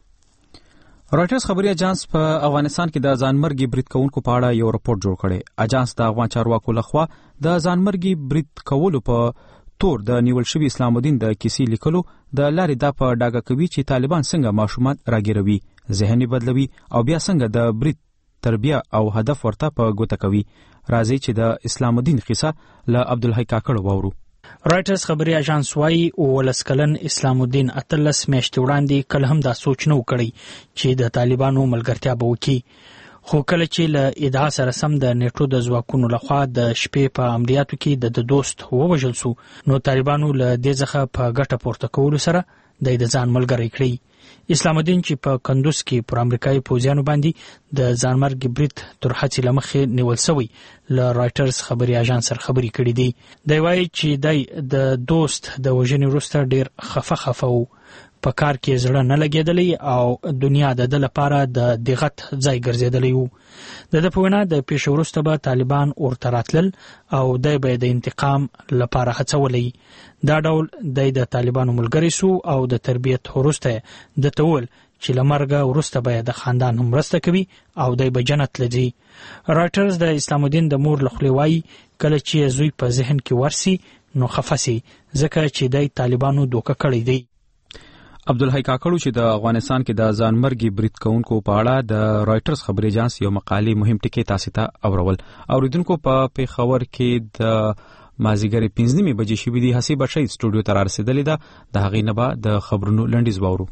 راټرز خبري اجانس په افغانستان کې د ځانمرګي برید کوونکو په اړه یو راپور جوړ کړي اجانس د افغان چارواکو لخوا د ځانمرګي برید کولو په تور د نیول شوی اسلام الدین د کیسې لیکلو د لارې د په ډاګه کوي چې طالبان څنګه ماشومان راګیروي ذهني بدلوي او بیا څنګه د برید تربیه او هدف ورته په ګوته کوي. راځي چې د اسلام الدین قصه له عبدالحی کاکړ واورو. رایټرز خبري اژانس وايي ولس کلن اسلام الدین اتلس میاشتې وړاندې کله هم دا سوچ نه وکړي چې د طالبانو ملګرتیا به وکړي، خو کله چې له ادعا سره سم د نیټو د ځواکونو لخوا د شپې په عملیاتو کې د دوست ووژل سو، نو طالبانو له دې څخه په ګټه پورته کولو سره د ځان ملګری کړی. اسلام الدین چې په کندوز کې پر امریکایي پوځیانو باندې د ځانمرګ برید تر هڅې لمخې نیول شوی له رایټرز خبري اژانس سره خبري کړې دي. دی وایي چې د دوست د وژنې وروسته ډیر خفه وو، په کار کې زړه نه لګېدلی او دنیا د ده لپاره د دغت ځای ګرځېدلی وو. د ده په وینا د پیښې وروسته به طالبان ورته راتلل او دی به د انتقام لپاره هڅولی. دا ډول دی د طالبانو ملګری سو او د تربیت وروسته د ته وویل چې له مرګه وروسته به د خاندان هم مرسته کوي او دی به جنت لځي. رایټرز د اسلام الدین د مور له خولې وایي کله چې زوی په ذهن کې ورسي نو خفه سي، ځکه چې دی طالبانو دوکه کړی دی. عبدالحی کاکړو چې د افغانستان کې د ځانمرګي برید کوونکو په اړه د رایټرز خبري اژانس یو مقالې مهم ټکي تاسو ته اورول. اوریدونکو په پیښور کې د مازیګر 15 بجې شوې دي. حسیب شهید سټوډیو ته رسیدلې ده، د هغې نه به د خبرونو لنډیز واورو.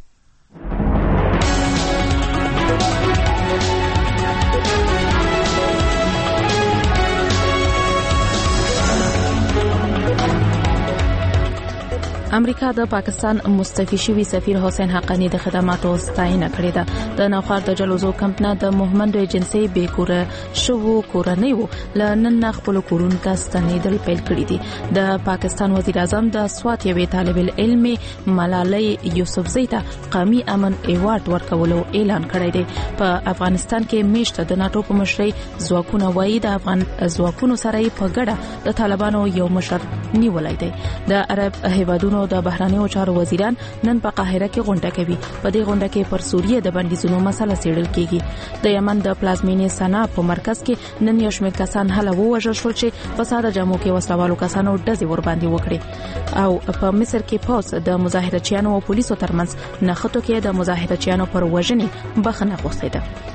امریکا د پاکستان مستعفي شوی سفیر حسین حقانی د خدماتو ستاینه کړې ده. د نوخار د جلوزو کمپنی د محمد ایجنسی به کوره شو کورنۍ وو لنن خپل کورون ته ستنیدل پیل کړی دي. د پاکستان وزیر اعظم د سوات یوې طالب العلم ملالۍ یوسفزۍ ته قومي امن ایوارډ ورکولو اعلان کړی دی. په افغانستان کې میشته د ناتو په مشرۍ ځواکونه وایي د افغان ځواکونو سره په ګډه د طالبانو یو مشر نیولای دی. د عرب هیوادونو د بهرانیو چارو وزیران نن په قاهره کې غونډه کوي. په دې غونډه کې پر سوریه د بندیزونو مسله څېړل کیږي. د یمن د پلازمینې سنا په مرکز کې نن یو شمېر کسان هله ووژل شول چې په ساده جامو کې وسلوالو کسانو ډزې ور باندې وکړي. او په مصر کې پوس د مظاهرچیانو او پولیسو ترمنځ نښتو کې د مظاهرچیانو پر وژنې بخښنه غوښتې ده.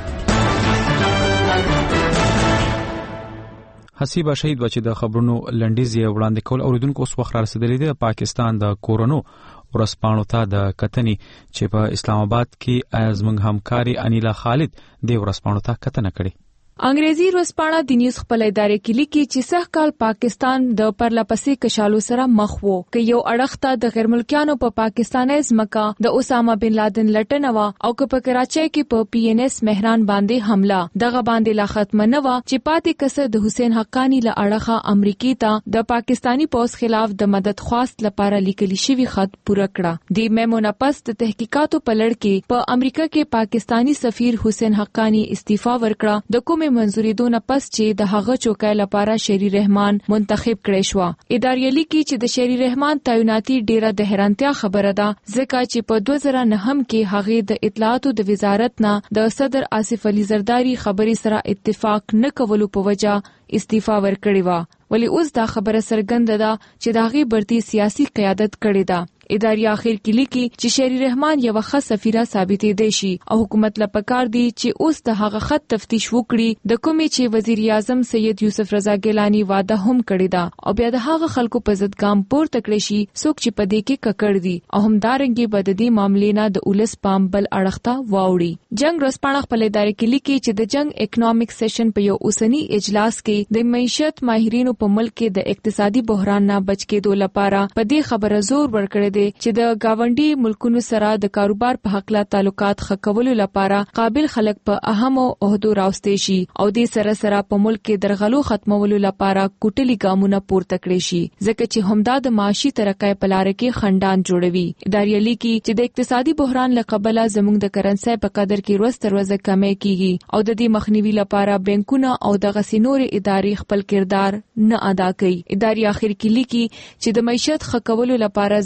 حسیب شهید چې د خبرونو لنډیز یې وړاندې کول. اوریدونکو اوس وخت رسیدلی دی پاکستان د کورونو ورسپانو ته د کتنې چې په اسلام آباد کې زموږ همکاري انیلا خالد د ورسپانو ته کتنه کړې. انګریزي ورځپاڼه د نیوز خپل ادارې کې لیکي چې سږ کال پاکستان د پرلپسې کشالو سره مخ وو چې یو اړخته د غیر ملکیانو په پاکستاني ځمکه د اسامه بن لادن لټنه وا او که په کراچۍ کې په پی ان ایس مهران باندې حمله دغه باندې لا ختم نه و چې پاتې کسه د حسین حقانی له اړخه امریکای ته د پاکستانی پوس خلاف د مدد خواست لپاره لیکلي شوی خط پوره کړه. د میمو نه پس د تحقیقاتو په لړ کې په امریکا کې پاکستانی سفیر حسین حقانی استعفا ورکړه. د کومې منځوري دونه پس چې د هغه چوکۍ لپاره شری رحمان منتخب کړی شو. ادارې لیکي چې د شری رحمان تعیناتي ډیره د حیرانتیا خبره ده ځکه چې په 2009 کې هغه د اطلاعاتو د وزارت نه د صدر آصف علي زرداری خبري سره اتفاق نه کولو په وجه استعفا ورکړی و. ولی اوس دا خبره څرګنده ده چې داغي برتی سیاسي قیادت کړی ده. ادارې اخر کې لیکي چې شری رحمان یو ښه سفیره ثابتې دی شي او حکومت لپاره دی چې اوس د هغه خط تفتیش وکړي د کومې چې وزیر اعظم سید یوسف رضا ګیلانی وعده هم کړی دا او بیا د هغه خلکو په ضد ګام پورته کړی شي څوک چې په دې کې ککړ دي او همدارنګه بد دي معاملې نه د اولس پام بل اړخته واوړي. جنگ رسپانه خپل ادارې کې لیکي چې د جنگ اکونومیک سیشن په یو اوسنی اجلاس کې د معیشت ماهرینو په ملک کې د اقتصادي بحران نه بچ کېدو لپاره په دې خبره زور ورکړی چې د گاونډي ملکونو سره د کاروبار په حق لا تعلقات خکولو لپاره قابل خلک په اهمو عہدو راوستي شي او د سره په ملک کې درغلو ختمولو لپاره کوټلي ګامونه پورته کړی شي ځکه چې همدا د معاشي ترقۍ په لار کې خندان جوړوي. ادارې لیکي چې د اقتصادي بحران لقبله زموږ د کرنسي په قدر کې ورځ تر ورځې کمې کیږي او د دې مخنیوي لپاره بانکونه او د غسینور ادارې خپل کردار نه ادا کوي. ادارې اخر کې لیکي چې د معیشت خکولو لپاره ضروری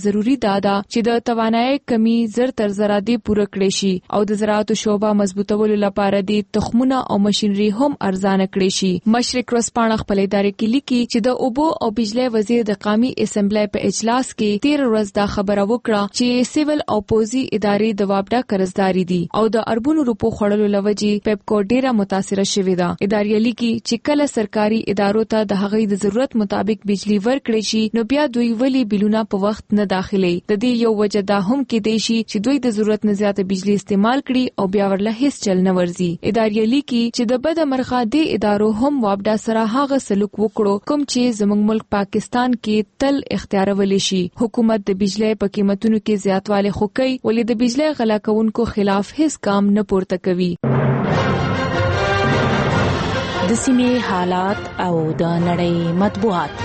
دا ده چې د توانایي کمی زر تر زره دی پوره کړی شي او د زراعت شوبه مضبوطولو لپاره د تخمونه او ماشينري هم ارزانه کړی شي. مشرق ورځپاڼه خپل ادارې کې لیکي چې د اوبو او بجلی وزیر د قومي اسمبلی په اجلاس کې 13 ورځ دا خبره وکړه چې سیول او پوزي ادارې د وابډا قرضداري دي او د اربونو روپو خړلو لوجي پپکو ډیره متاثره شوې ده. ادارې لیکي چې کله سرکاري ادارو ته د هغې د ضرورت مطابق بجلی ورکړي شي نو بیا دوی ولی بلونه په وخت نه داخلي. د دې یو وجه دا هم کې دی چې دوی د ضرورت نه زیاته بجلی استعمال کړي او بیا ورله هیڅ چل نه ورزي. ادارې لیکي چې د بد مرغه د ادارو هم وابډا سره هغه سلوک وکړو کوم چې زموږ ملک پاکستان کې تل اختیارول شي. حکومت د بجلی په قیمتونو کې زیاتوالی خو کوي ولې د بجلی غلا کوونکو خلاف هیڅ کام نه پورته کوي. د سیمې حالات او د نړۍ مطبوعات.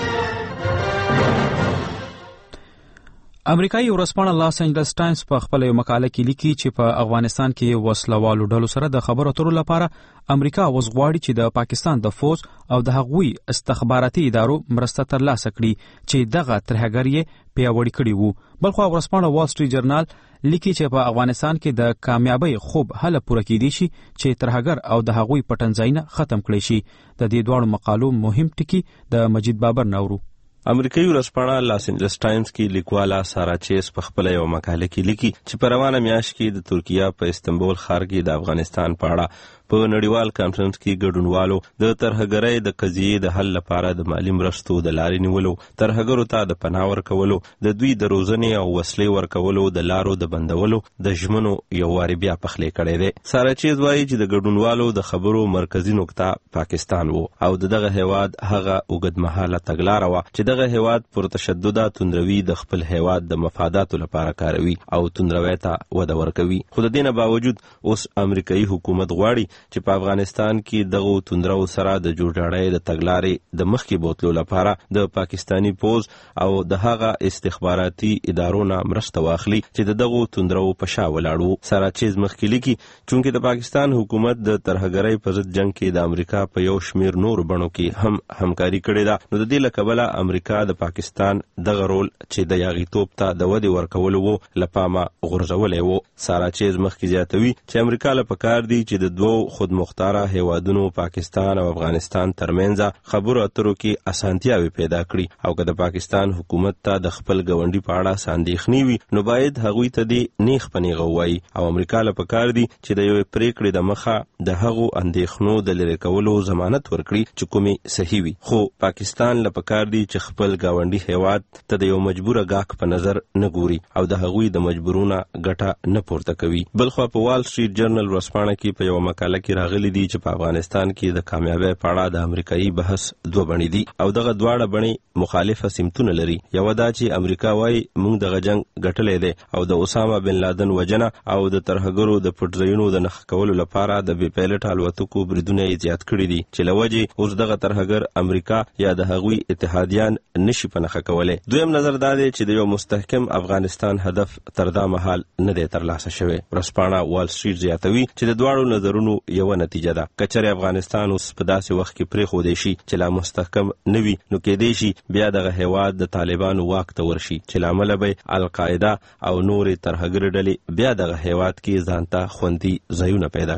امریکایي ورځپاڼه لاس انجلس ټایمز په خپل یو مقاله کې لیکي چې په افغانستان کې وسلوالو ډلو سره د خبرو اترو لپاره امریکا اوس غواړي چې د پاکستان د فوج او د هغوی استخباراتي ادارو مرسته ترلاسه کړي چې دغه ترهګر یې پیاوړی کړي وو. بلخو ورځپاڼه وال سټریټ جرنال لیکي چې په افغانستان کې د کامیابی خوب هله پوره کېدی شي چې ترهګر او د هغوی پټنځایونه ختم کړي شي. د دې دوه مقالو مهم ټکی د مجید بابر نورو. امریکایي ورځپاڼه لاس انجلس ټایمز کې لیکواله سارا چیس په خپل یو مقاله کې لیکي چې په روانه میاشت کې د ترکیه په استنبول ښار کې د افغانستان په اړه په نړیوال کانفرنس کې ګډونوالو د ترهګرۍ د قضیې د حل لپاره د مالی مرستو د لارې نیولو، ترهګرو ته د پناه ورکولو، د دوی د روزنې او وسلې ورکولو، د لارو د بندولو، د ژمنو یو واري بیا پخلی کړی دی. سارا چیز وایي چې د ګډونوالو د خبرو مرکزی نقطه پاکستان وو او دغه هیواد هغه اوږدمهاله تګلاره وه چې دغه هیواد پر تشدد توندروي د خپل هیواد د مفاداتو لپاره کاروي او توندروي ته وده ورکوي. خو د دې نه باوجود اوس امریکایي حکومت غواړي چې په افغانستان کې دغه توندرو سره د جوړجاړۍ د تګلارې د مخکې بوتلو لپاره د پاکستانی پوز او د هغه استخباراتي ادارو نه مرسته واخلي چې دغه توندرو په شا ولاړو. سارا چیز مخکې لیکي چې د پاکستان حکومت د ترهګرۍ په ضد جنگ کې د امریکا په یو شمیر نور بڼو کې هم همکاري کړې ده، نو د دې له کبله امریکا د پاکستان دغه رول چې د یاغیتوب ته د ودې ورکولو وو لپاره غورځولې وو. سارا چیز مخکې زیاتوي چې امریکا له پکار دی چې د دوه خود مختاره هیوادونو پاکستان او افغانستان ترمنځ خبرو اترو کې اسانتیاوي پیدا کړي او که د پاکستان حکومت ته د خپل ګاونډي په اړه ساندېښنې وي نو باید هغوی ته دې نیغ په نیغه ووایي او امریکا له پکار دی چې د یوې پریکړې د مخه د هغو اندېښنو د لرې کولو ضمانت ورکړي چې کومې صحیح وي. خو پاکستان له پکار دی چې خپل ګاونډي هیواد ته د یو مجبوره ګاک په نظر نه ګوري او د هغوی د مجبورونه ګټه نه پورته کوي. بلخو په وال سټریټ جرنل ورځپاڼه کې په یو مقاله کې راغلي دي چې په افغانستان کې د کامیابی په اړه د امریکایي بحث دوه بڼې دي او دغه دواړه بڼې مخالفه سمتونه لري. یو دا چې امریکا وايي موږ دغه جنگ ګټلې دی او د اسامه بن لادن وجنه او د ترهګرو د پټ ځایونو د نښه کولو لپاره د بې پیلټ الوتکو بریدونه یې زیات کړي دي چې له وجې اوس دغه ترهګر امریکا یا د هغوی اتحادیان نشي په نښه کولی. دویم نظر دا دی چې د یو مستحکم افغانستان هدف تر دا مهال نه دی ترلاسه شوی. ورځپاڼه وال سټریټ زیاتوي چې د دواړو نظرونو یو نتیجه ده. کچره افغانستان اوس په داسې وخت کې پرېښودی شي چې لا مستحکم نه وي نو کېدی شي بیا دغه هیواد د طالبانو واک ته ورشي چې له امله به القاعده او نورې ترهګرې ډلې بیا دغه هیواد کې ځانته خوندي ځایونه پیدا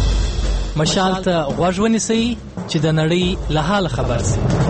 کړي. مشال ته غوږ ونیسئ چې د نړۍ له حاله خبر شئ.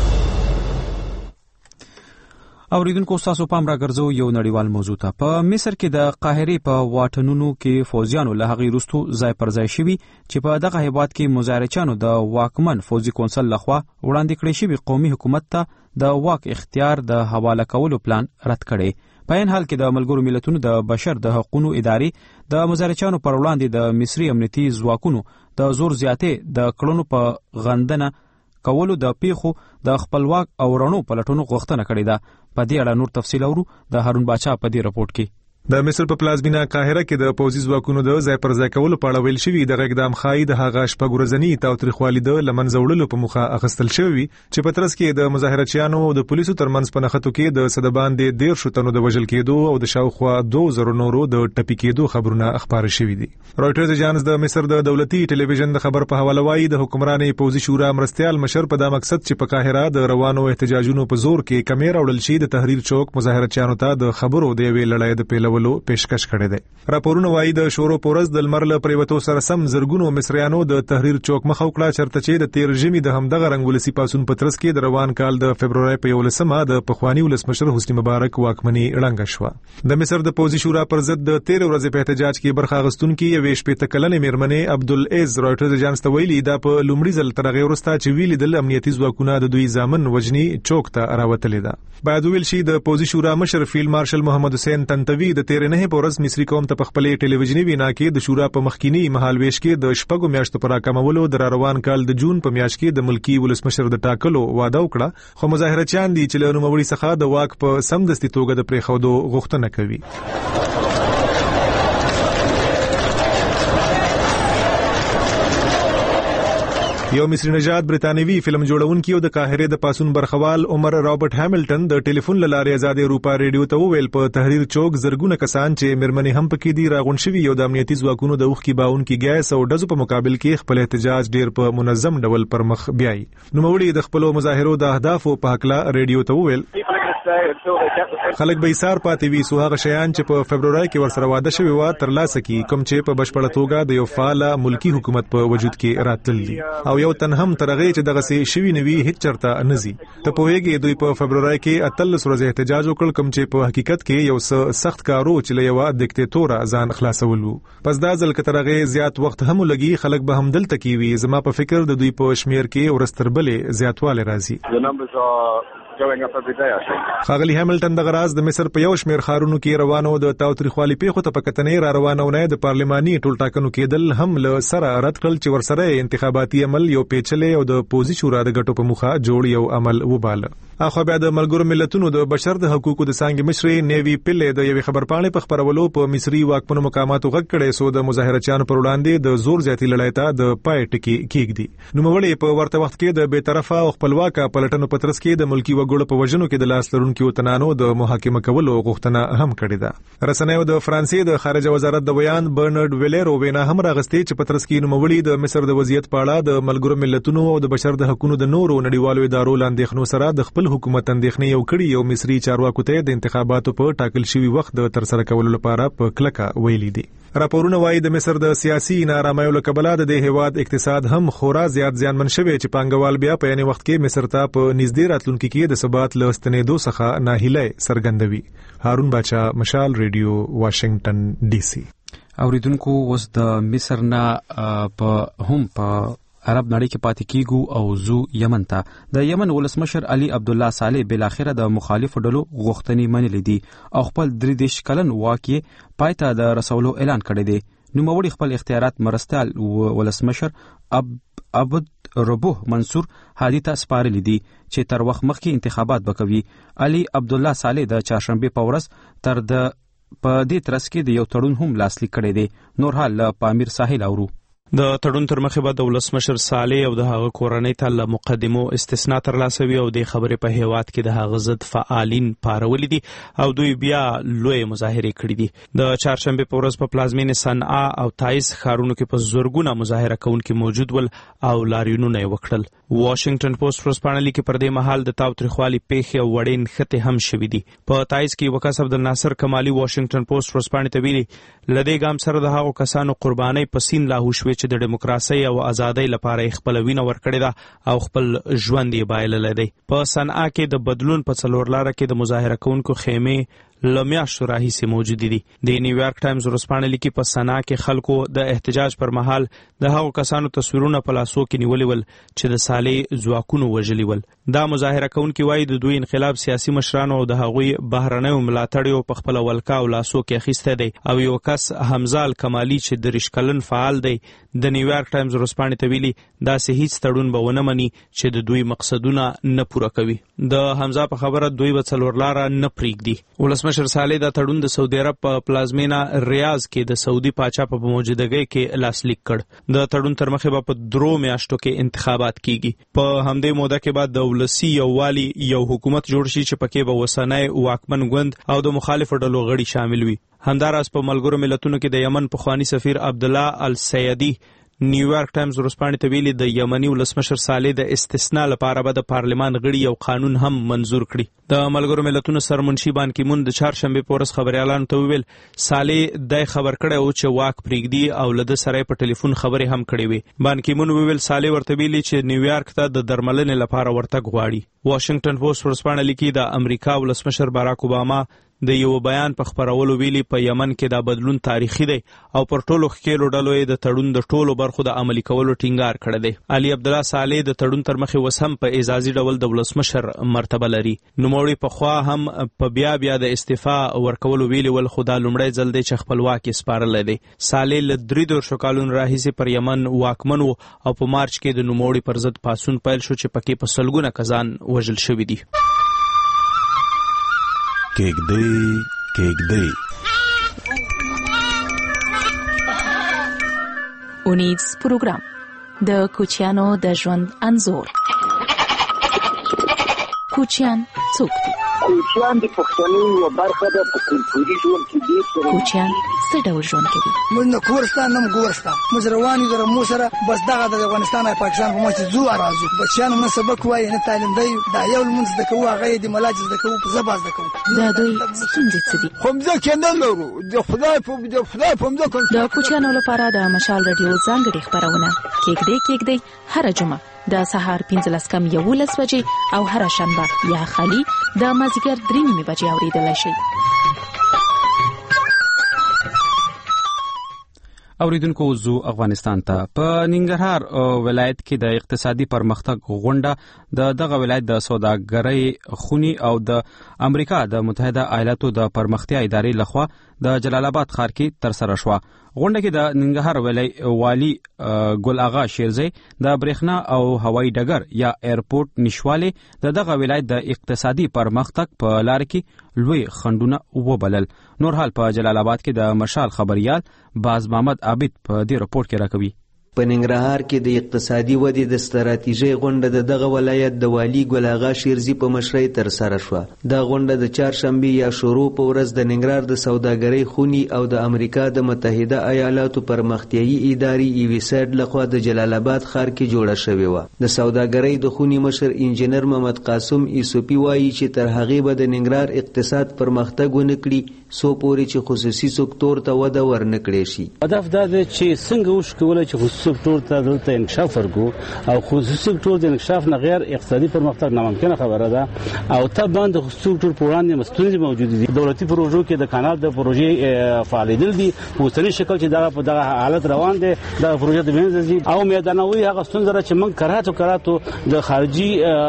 اوریدونکو تاسو پام راګرځو یو نړیوال موضوع ته. په مصر کې د قاهرې په واټونو کې فوجیانو له هغې وروسته ځای پر ځای شوي چې په دغه هیواد کې مظاهرچیانو د واکمن فوجي کونسل لخوا وړاندې کړی شوي قومي حکومت ته د واک اختیار د حواله کولو پلان رد کړی. په این حال کې د ملګرو ملتونو د بشر د حقوقو ادارې د مظاهرچیانو پر وړاندې د مصري امنیتي ځواکونو د زور زیاتې د کړنو په غندنه کولو د پیښو د خپلواک او رڼو پلټونو غوښتنه کړې ده. په دې اړه نور تفصیل اورو د هارون باچا په دې رپورټ کې. د مصر په پلازمینه قاهره کې د پوځي ځواکونو د ځای پر ځای کولو په اړه ویل شوی د اقدام خای د هغه شپږ ورځني تاوتریخوالي د لمنځه وړلو په موخه اخیستل شوی چې په ترڅ کې د مظاهرچیانو او د پولیسو ترمنځ په نښتو کې د صدباندې 13 تنو د وژل کېدو او د شاوخوا 2000 نورو د ټپي کېدو خبرونه خبري شوي دي. رويټرز اجانس د مصر د دولتي ټلویزیون د خبر په حواله وايي د حکمرانۍ پوځي شورا مرستيال مشر په دا مقصد چې په قاهره د روانو احتجاجونو په زور کې کمیر وړل شي د تحریر چوک مظاهرچیانو ته د خبرو د ویل لړۍ د پیلولو پیشکش کړی دی. راپورونه وايي د شورو پورز د لمرله پریوتو سره سم زرګونو مصریانو د تحریر چوک مخ وکړه چرته چې د تیر جمی د همدغه رنگولسي پاسون په ترڅ کې د روان کال د فبرवरी په 11مه د پخوانی ولسمشر حسنی مبارک واکمني ړنګ شو. د مصر د پوځي شورا پر ضد د 13 ورځې په احتجاج کې برخه اخیستونکو یو شپږ کلنې میرمنې عبدالعز رويټرز اجانس ته ویلي دا په لومړي ځل تر هغه وروسته چې ویلي د امنیتي ځواکونو د دوی ځامن وجني چوک ته راوتلې ده. باید ویل شي د پوځي شورا مشر فیلډ مارشل محمد حسین تنتوی د 13 په ورځ مصری قوم ته په خپلې ټلویزیونی وینا کې د شورا په مخکینی مهالويش کې د شپږو میاشتو پر راکمولو د روان کال د جون په میاشت کې د ملکی ولسمشر د ټاکلو وعده وکړه، خو مظاهرچیان دي چې له نوموړي څخه د واک په سمدستي توګه د پریښودو غوښتنه کوي. یو مصری نژاد برتانوي فلم جوړونکي او د قاهره د پاسون برخوال عمر رابرټ هاملټن د ټلیفون لارې آزاد اروپا ریډیو ته ویل په تحریر چوک زرګونه کسان چې مرمنې هم پکې دي راغون شوی یو د امنیتي ځواکونو د اوخ کې باون کې ګیس او ډزو په مقابل کې خپل احتجاج ډیر په منظم ډول پر مخ بیاي. نوموړي د خپل مظاهرو د اهدافو په حق لا ریډیو ته ویل خلک به ایثار پاتې وي سو هغه شیان چې په فبرवरी کې ورسره واده شوی و ترلاسه کی کوم چې په بشپړه توګه د یو فعال ملکی حکومت په وجود کې راتللی او یو تن هم ترغه چې دغه سي شوی نوي هیڅ چرته نزي. ته پوهیږي دوی په فبرवरी کې 13 ورځې احتجاج وکړ کوم چې په حقیقت کې یو سخت کارو چې له یو دیکتاتور ځان خلاصول وو. پس دا ځل کترغه زیات وخت هم لګي خلک به هم دلته کی وي زما په فکر د دوی په شمیر کې ورستربلې زیاتواله راځي. خاغلی هاملټن د غراز د مصر په یو شمیر خارونو کې روانو د تاوتریخوالي پیښو ته پکتنې را روانونه د پارلماني ټولټاکنو کېدل هم له سره رد کړل چې ورسره انتخاباتي عمل یو پیچلې او د پوزي شورا د غټو په مخه جوړ یو عمل وباله. اخو بیا د ملګرو ملتونو د بشر د حقوقو د څنګه مشري نیوی پله د یو خبرپاڼې په خبرولو په مصري واکمنو مقاماتو غږ کړي سو د مظاهرچیانو پر وړاندې د زور زیاتی لړۍ ته د پای ټکی کېږدي. نوموړي په ورته وخت کې د بیطرفه او خپلواکه پلټنو په ترڅ کې د ملکی وګړو په وژنو کې د لاس لرونکو تنانو د محاکمه کولو غوښتنه هم کړې ده. رسنیو د فرانسې د خارجه وزارت د بیان برنارد ویلر وینا هم راغستې چې په ترڅ کې نوموړي د مصر د وضعیت په اړه د ملګرو ملتونو او د بشر د حقوقو د نورو نړیوالو ادارو لاندېخنو سره د خپل حکومت اندېښنې یو کړي یو مصري چارواکو ته د انتخاباتو په ټاکل شوی وخت د ترسره کولو لپاره په کلکه ویلي دي. راپورونه وايي د مصر د سیاسي نارامایو له کبله د هیواد اقتصاد هم خورا زیات زیانمن شوی چې پانګوال بیا په یعنی وخت کې مصر ته په نږدې راتلونکو کې د ثبات له ستنېدو څخه ناهیلي څرګندوي. هارون باچا، مشال ریډیو، واشنگټن ډي سي. اوریدونکو اوس د مصر نه په عرب نړۍ کې پاتې کیږو او زو یمن ته. د یمن ولسمشر علي عبدالله صالح بل اخره د مخالفو ډلو غوښتنې منلې دي او خپل 3 کلن واکي پایته د رسولو اعلان کړی دی. نوموړي خپل اختیارات مرستيال ولسمشر عبد ربوح منصور هادي ته سپارلي دي چې تر وخت مخکې انتخابات وکوي. علي عبدالله صالح د چهارشنبه په ورځ تر د په دې ترڅ کې د یو تړون هم لاسلیک کړی دی. نور حال له پامیر ساحل اورو. د تړون تر مخه به د ولسمشر صالح او د هغه کورنۍ ته له مقدمو استثناء ترلاسوي او د خبرې په هیواد کې د هغه ضد فعالین پارولي دي او دوی بیا لوی مظاهره کړې دي. د چهارشنبه په ورځ په پلازمینه صنعا او تایز ښارونو کې په زورګونه مظاهره کوونکي موجود ول او لاریونونه وکړل. واشنگټن پوسټ ورسپانلی کې پر دې مهال د تاوتریخوالي پیښې او وړین خته هم شوې دي. په تایز کې وکاس عبدالناصر کمالي واشنگټن پوسټ ورسپانلی ته ویلي لدې ګام سره د هغو کسانو قرباني پسین لاهو شوې چې د دیموکراسي او ازادۍ لپاره خپل وینه ورکړې ده او خپل ژوند یې بایلل دی. په صنعا کې د بدلون په څلور لار کې د مظاهره کوونکو خیمه لمیاشتو راهیسې موجود دي. د نیویارک ټایمز ورسپانلی لیکي په صنعا کې خلکو د احتجاج پر مهال د هغو کسانو تصویرونه په لاسو کې نیولي ول چې د صالح ځواکونو وژلي ول. دا مظاهره کوونکي وایي د دوی انقلاب سیاسي مشرانو او د هغوی بهرنیو ملاتړیو په خپل ولکا او لاسو کې اخیسته دی او یو کس حمزه الکمالي چې 3 کلن فعال دی د نیویارک ټایمز ورسپانلی ته ویلي داسې هیڅ تړون به ونه مني چې د دوی مقصدونه نه پوره کوي. د حمزه په خبره دوی به څلور لاره نه پریږدي. ولسمشر ولسمشر صالح د تړون د سعودي عرب په پلازمینا ریاض کې د سعودي پاچا په موجودګۍ کې لاسلیک کړ. د تړون تر مخه په 3 میاشتو کې انتخابات کیږي. په همدې موده کې بعد د ولسی یووالي یو حکومت جوړ شي چې پکې به وسنۍ واکمن ګوند او د مخالفو ډلو غړي شامل وي. همداراز په ملګرو ملتونو کې د یمن پخوانی سفیر عبدالله السیدی نیویارک ټایمز ورسپانې ته ویلي د یمني ولسمشر صالح د استثناء لپاره به د پارلمان غړي یو قانون هم منزور کړي. د ملګرو ملتونو سرمنشي بان کی مون د چهارشنبه په ورځ خبريالانو ته ویل صالح د خبر کړی او چې واک پریږدي او له سره په ټلیفون خبرې هم کړې وي. بان کی مون ویل صالح ورته ویلي چې نیویارک ته د درملنې لپاره ورتګ غواړي. واشنگټن پوسټ ورسپانې لیکي د امریکا ولسمشر باراک اوباما د یو بیان په خبرولو ویلي په یمن کې دا بدلون تاریخي دی او پر ټولو ښکېلو ډلو یې د تړون د ټولو برخو د عملي کولو ټینګار کړی دی. علي عبدالله صالح د تړون تر مخې اوس هم په اعزازي ډول د ولسمشر مرتبه لري. نوموړي پخوا هم په بیا د استعفا ورکولو ویلي ول خو دا لومړی ځل دی چې خپلواک یې سپارلی دی. صالح له 3 کالونو راهیسې پر یمن واکمن و او په مارچ کې د نوموړي پر ضد پاڅون پیل شو چې پکې په سلګونه کسان وژل شوي دي. کېږدی اونیز پروګرام د کوچیانو د ژوند انځور. کوچیان څوک دي؟ کوچیان د پښتنو یو برخه ده په کلتوري ژوند کې دي. کوچیان څه ډول ژوند کوي؟ موږ نه کورستان نه ګورستا موږ رواني در مو سره بس دغه د افغانستان او پاکستان په مچ زو راځو. بچیان موږ سبق وایي نه تعلیم دی دا یو منځ د کوه هغه د ملاجز د کوه په زباز د کوه دا دوی ستونزې څه دي؟ همزه کېندل لرو د خدای په همزه د کوچیانو لپاره د مشال رادیو ځانګړي خبرونه کېږدی هر جمعه د سهار 15:11 بجې او هر شنبه یا خالي د مازیګر 3:30 بجې اوریدلای شئ. اوریدونکو زو افغانستان ته په ننګرهار ولایت کې د اقتصادي پرمختګ غونډه دغه ولایت د سوداګرۍ خونی او د امریکا د متحده ایالاتو د پرمختیا ادارې لخوا د جلال آباد ښار کې تر سره شوه. غونډه کې د ننګرهار والی ګل آغا شیرزی د برېښنا او هوایي ډګر یا ایرپورټ نشواله دغه ولایت د اقتصادي پرمختګ په لار کې لوی خندونه وبلل. نور حال په جلال آباد کې د مشال خبريال باز محمد عابد په دې رپورت کې راکوي. په ننګرهار کې د اقتصادي ودې د ستراتیژۍ غونډه دغه ولایت د والی ګل آغا شیرزی په مشرۍ تر سره شوه. دا غونډه د چهارشنبه یا شروع په ورځ د ننګرهار د سوداګرۍ خونی او د امریکا د متحده ایالاتو پرمختیایي ادارې ایویساید لخوا د جلال آباد ښار کې جوړه شوې وه. د سوداګرۍ د خونی مشر انجینر محمد قاسم ایسوپی وایي چې تر هغې به د ننګرهار اقتصاد پرمختګ ونه کړي سو پورې چې خصوصي سکتور ته وده ورنه کړی شي. هدف دا دی چې څنګه وشکولی چې خصوصي سکتور ته دلته انکشاف ورکړو او خصوصي سکتور د انکشاف نه غیر اقتصادي پرمختګ ناممکنه خبره ده او ته باندې خصوصي سکتور په وړاندې مستونزې موجود دي. دولتي پروژو کې د کانال د پروژې فعالیدل دي په اوسني شکل چې په دغه حالت روان دي د پروژې د منځ او میدانوي هغه ستونزه چې موږ کراتو د خارجي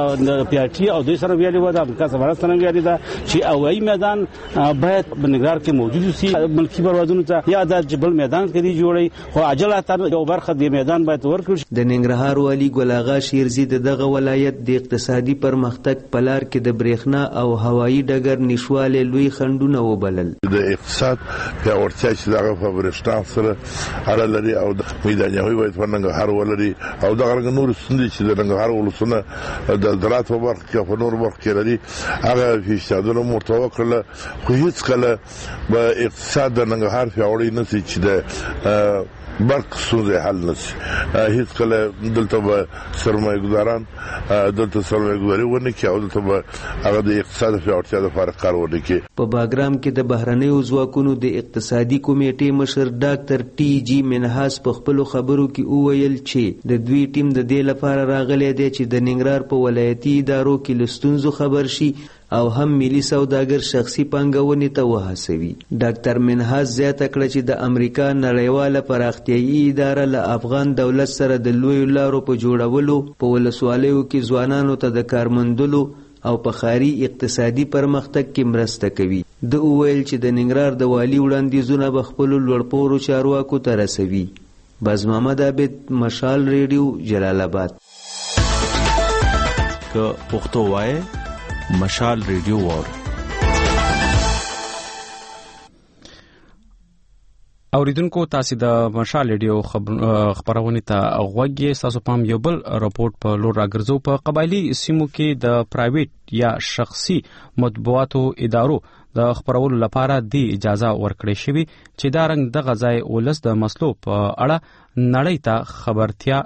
د پیاټي او د سره ویلي و د امریکا سفارت سره ویلي ده چې هوایي میدان باید ننګرهار کې موجود شي. ملکی پروازونو ته یا د جبل میدان کې دی جوړي خو عاجل تر یو برخه د میدان باید ورکړي. د ننګرهار والی ګل آغا شیرزی دغه ولایت د اقتصادي پرمختګ په لار کې د برېښنا او هوایي ډګر نشواله لوی خندونه وبلل. د اقتصاد پیاوړتیا چې دغه په برېښنا سره اړه لري او د میدانوي باید په ننګرهار ولري او دغه نور ستونزې چې د ننګرهار ولسونه د زراعت په برخه کې په نور برخه کې لري هغه فیصدونه مرتبه کړل خو هیڅ کله به اقتصاد د ننګرهار پیاوړی نشي چې د برق ستونزې حل نشي. هیڅ کله دلته به سرمایه‌ګزاران دلته سرمایه‌ګزاري ونه کوي او دلته به هغه د اقتصاد پیاوړتیا لپاره کار ونه کوي. په باګرام کې د بهرنیو ځواکونو د اقتصادي کمیټې مشر ډاکټر ټي جی منحاس په خپلو خبرو کې وویل چې د دوی ټیم د دې لپاره راغلی دی چې د ننګرهار په ولایتي ادارو کې له ستونزو خبر شي او هم ملي سوداګر شخصي پانګونې ته وهڅوي. ډاکټر منحاس زیاته کړه چې د امریکا نړیواله پراختیایي اداره له افغان دولت سره د لویو لارو په جوړولو په ولسوالیو کې ځوانانو ته د کارموندلو او په ښاري اقتصادي پرمختګ کې مرسته کوي. د وویل چې د ننګرهار د والي وړاندیزونه به خپلو لوړپوړو چارواکو ته رسوي. باز محمد عابد، مشال ریډیو، جلال آباد. که پښتو وایي مشال ریډیو وور اوریدونکو تاسو د مشال ریډیو خبرونه ته غوږی تاسو پام یو بل راپورټ په لور راګرځو. په قبایلی سیمو کې د پرایویټ یا شخصي مطبوعاتو ادارو د خبرولو لپاره د اجازه ورکړې شوی چې دا رنګ د غځای ولس د مسلو په اړه نړۍ ته خبرتیا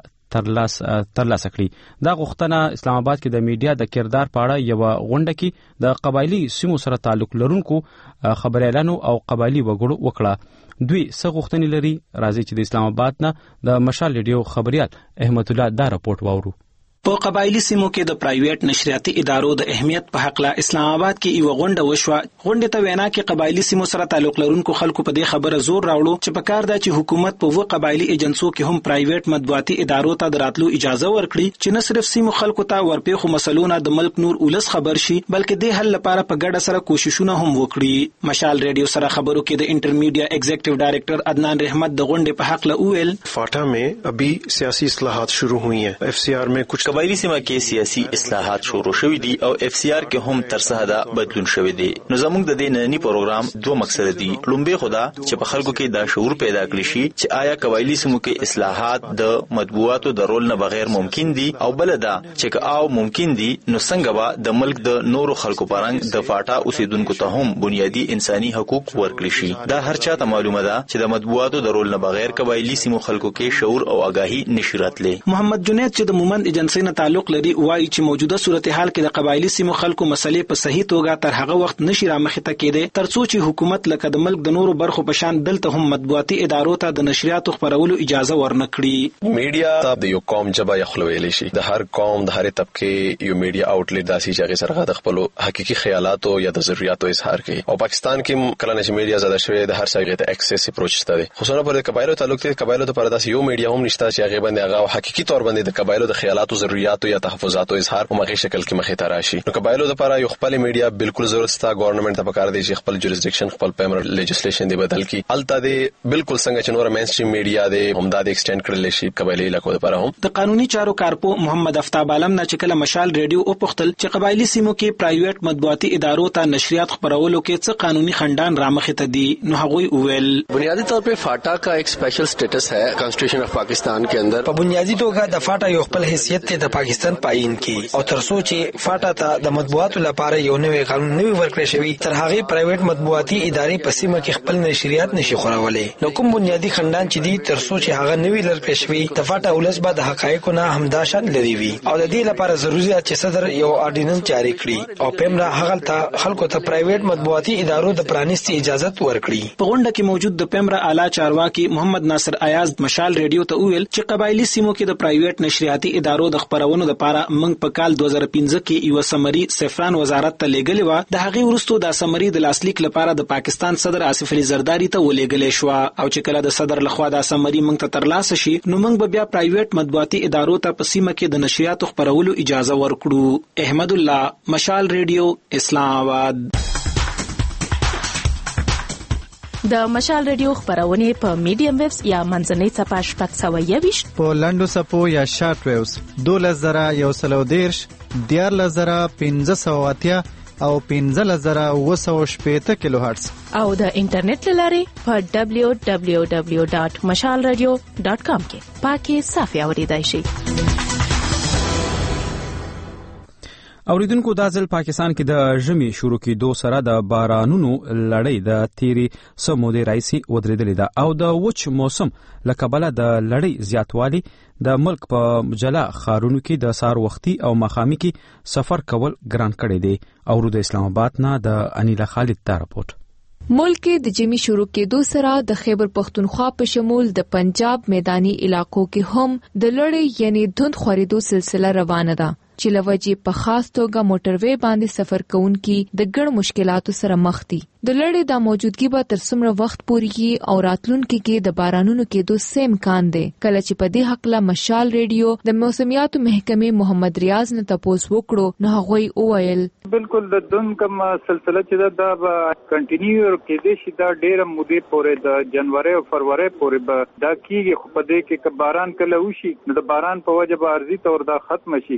ترلاسه کړي. دا غوښتنه اسلام آباد کې د میډیا د کردار په اړه یو غونډه کې د قبایلی سیمو سره تعلق لرونکو خبريالانو او قبایلی وګړو وکړه. دوی څه غوښتنې لري؟ راځي چې د اسلام آباد نه د مشال ریډیو خبريال احمد الله دا راپورټ واورو. په قبایلی سیمو کې د پرایویټ نشریاتي ادارو د اهمیت په حق لا اسلام آباد کې یو غونډه وشوه. غونډه ته وینا کې قبایلی سیمو سره تعلق لرونکو خلکو په دې خبره زور راوړو چې په کار ده چې حکومت په و قبایلی ایجنسو کې هم پرایویټ مطبوعاتي ادارو ته دراتلو اجازه ورکړي چې نه صرف سیمو خلکو ته ورپېخو مسلونه د ملک نور ولس خبر شي بلکې د حل لپاره په ګډه سره کوششونه هم وکړي. مشال ریډیو سره خبرو کې د انټرمیډیا ایگزیکټیو ډایریکټر عدنان رحمت د غونډې په حق لا وویل فاٹا में अभी सियासी इस्लाहात शुरू हुई हैं. एफसीआर में कुछ قبایلی سیمه کې سیاسي اصلاحات شروع شوي دي او اف سی آر کې هم تر څه حده بدلون شوی دی. نو زموږ د دې نننی پروګرام دوه مقصد دي. لومبه خدا چې په خلکو کې دا شعور پیدا کړي شي چې آیا قبایلی سیمو کې اصلاحات د مطبوعاتو د رول نه بغیر ممکن دي او بل دا چې او ممکن دي نو څنګه به د ملک د نورو خلکو پرنګ د فاټا اوسیدونکو ته هم بنیادی انساني حقوق ورکړي شي. دا هر چاته معلومه ده چې د مطبوعاتو د رول نه بغیر قبایلی سیمو خلکو کې شعور او آگاهی نشي راتلې. محمد جنید چې د مومند ایجنسی نه تعلق لري وایي چې موجوده صورتحال کې د قبایلی سیمو خلکو مسلې په صحیح توګه تر هغه وخت نشي رامخې ته کېدی ترڅو چې حکومت لکه د ملک د نورو برخو په شان دلته هم مطبوعاتي ادارو ته د نشریاتو خبرولو اجازه ورنکړي. میډیا د یو قوم جبه یخلویلی شي. د هر قوم د هر طبقه یو میډیا آوټلیټ داسي چې سره د خپل حقيقي خیالاتو یا د ضرورتو اظهار کوي. او پاکستان کې کله چې میډیا زده شوی د هر څه ته اکسس اپروچ شته. خصوصا پر قبایلو تعلق ته قبایلو ته پر داسي یو میډیا هم نشته چې هغه باندې هغه حقيقي تور باندې د قبایلو د خیالاتو ضرورتو یا تحفظاتو اظهار په مخې شکل کې مخې ته راشي. نو قبایلو لپاره یو خپل میډیا بالکل ضرورت ستا ګورنمنت ته پکار دی چې خپل جوریسډکشن خپل پیمر لیجسلیشن دی بدل کی الته دی بالکل څنګه چې نور مینستریم میډیا دی هم دا ایکسټند کړل شي قبایلی علاقو لپاره هم. د قانوني چارو کارپو محمد افتاب عالم نه چې کله مشال ریډیو او پختل چې قبایلی سیمو کې پرایویټ مطبوعاتي ادارو ته نشریات خبرولو کې څه قانوني خندان رامخې ته دي نو هغوی وویل بنیادی طور पे फाटा का एक स्पेशल स्टेटस है कॉन्स्टिट्यूशन ऑफ पाकिस्तान के अंदर. په بنیادی توګه د فاټا یو خپل حیثیت ته د پاکستان پاین کې او تر څو چې فاټا ته د مطبوعاتو لپاره یو نوې قانون نوی ورکړی شوی تر هغه پرایویټ مطبوعاتي ادارې په سیمه کې خپل نشریات نشي خورولای. نو کوم بنیادی خندان چې دي تر څو چې هغه نوی لرکړی شوی د فاټا ولس به د حقایقو نه همدا شان لري وي او د دې لپاره ضروري ده چې صدر یو اورډیننس جاری کړي او پیمرا هغه ته خلکو ته پرایویټ مطبوعاتي ادارو د پرانیستي اجازه ورکړي. په غونډه کې موجود د پیمرا اعلی چارواکي محمد ناصر ایاز مشال ریډیو ته ویل چې قبایلی سیمو کې د پرایویټ نشریاتي ادارو د خبرونو لپاره موږ په کال 2015 کې یو سمري سفران وزارت ته لیږلې و. د هغې وروسته د سمري د لاسلیک لپاره د پاکستان صدر آصف علي زرداری ته ولېږلې شو او چې کله د صدر لخوا د سمري موږ ته ترلاسه شي نو موږ به بیا پرایویټ مطبوعاتي ادارو ته په سیمه کې د نشریاتو خبرولو اجازه ورکړو. احمد الله مشال ریډیو اسلام آباد. د مشال ریډیو خبرونه په میډیم ویوز یا منځنۍ صفحه شپږ سوه یویشت په لنډو صفحو یا شارټ ویوز 12130 14580 او 15780 کیلو هرتز او د انټرنیټ لارې په www.mashalradio.com کې پاکي صافي اوریدای شي. اوریدونکو دا ځل پاکستان کې د ژمي شروع کېدو سره د بارانونو لړۍ د تیری سمودې راځي ودرېدلې ده او د وچ موسم لکبله د لړۍ زیاتوالی د ملک په جلا خارونو کې د سار وختي او مخامي کې سفر کول ګران کړي دي. او د اسلام آباد نه د انیلا خالد دا راپورټ. ملک د جمی شروع کېدو سره د خیبر پختونخوا په شمول د پنجاب میدانی علاقو کې هم د لړۍ یعنی دھند خورېدو سلسله روانه ده چې لوجې په خاص توګه موټروي باندې سفر کوونکي د ګڼ مشکلاتو سره مخ دي. د لړۍ د موجودګي به تر څومره وخت پورې او راتلونکي کې د بارانونو کېدو سم امکان دی. کله چې په دې حق له مشال ریډیو د موسمیاتو محکمې محمد ریاض نه تاسو وکړو نو هغه وویل بالکل د دن کوم سلسله چې دا کنټینیو کېدې شي دا ډېر مودې پورې د جنوري او فروری پورې به دا کیږي. خو په دې کې باران کله وشي نو د باران په وجه به ارضي تور دا ختم شي. په دې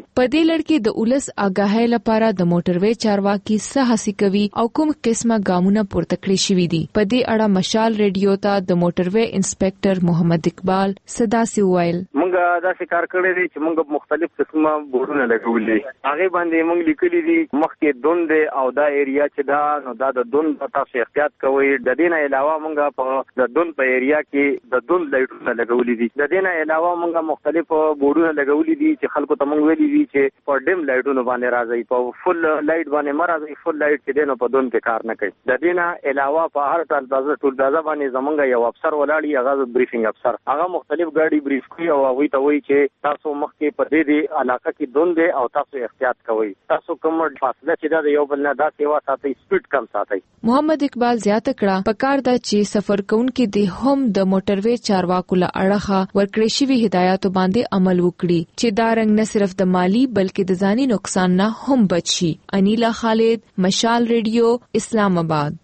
دې لړ کې د اولس آگاهۍ لپاره د موټروي چارواکي سهاسي کوي او کوم قسمه ګامونه پورته کړی شوی دي. په دې اړه مشال ریډیو ته د موټروي انسپکټر محمد اقبال صدا سی وایل مونږه دا کار کړی دی چې مونږ مختلف قسمه بورډونه لګولې هغه باندې مونږ لیکلي دي مخکې دوند او دا ایریا چې دا نو دا د دوند تاسو احتیاط کوئ. د دې نه علاوه مونږ په د دوند په ایریا کې د دوند لایټونه لګولې دي. د دې نه علاوه مونږ مختلف بورډونه لګولې دي چې خلکو ته مونږ ویلي دي چې په ډیم لایټونو باندې راځي په فل لایټ باندې مرزي فل لایټ چې دینو په دوند کې کار نه کوي. د دې نه علاوه په هر ټول دازه باندې زمونږ یو افسر ولاړی هغه بریفینګ افسر هغه مختلف ګاډي بریف کوي او هغه ته وایي چې تاسو مخکې په دې علاقه کې دوند او تاسو احتیاط کوئ. تاسو کوم فاصله چې دا یو بل نه دا سیوا ساتي سپیډ کم ساتي. محمد اقبال زیاته کړه پکار دا چې سفر کوونکي د هم د موټروي چارواکو له اړخه ورکړې شوی هدایاتو باندې عمل وکړي چې دا رنګ نه صرف د مالی بلکې د ځاني نقصان نه هم بچ شي. انیلا خالد، مشال ریډیو، اسلام آباد.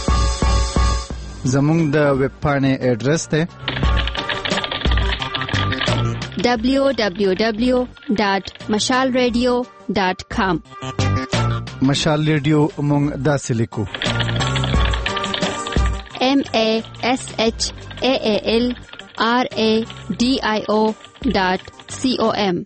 زموږ د ویب پاڼې ایډریس ته www.mashalradio.com مشال ریډیو موږ داسې لیکو MASHALRADIO.com.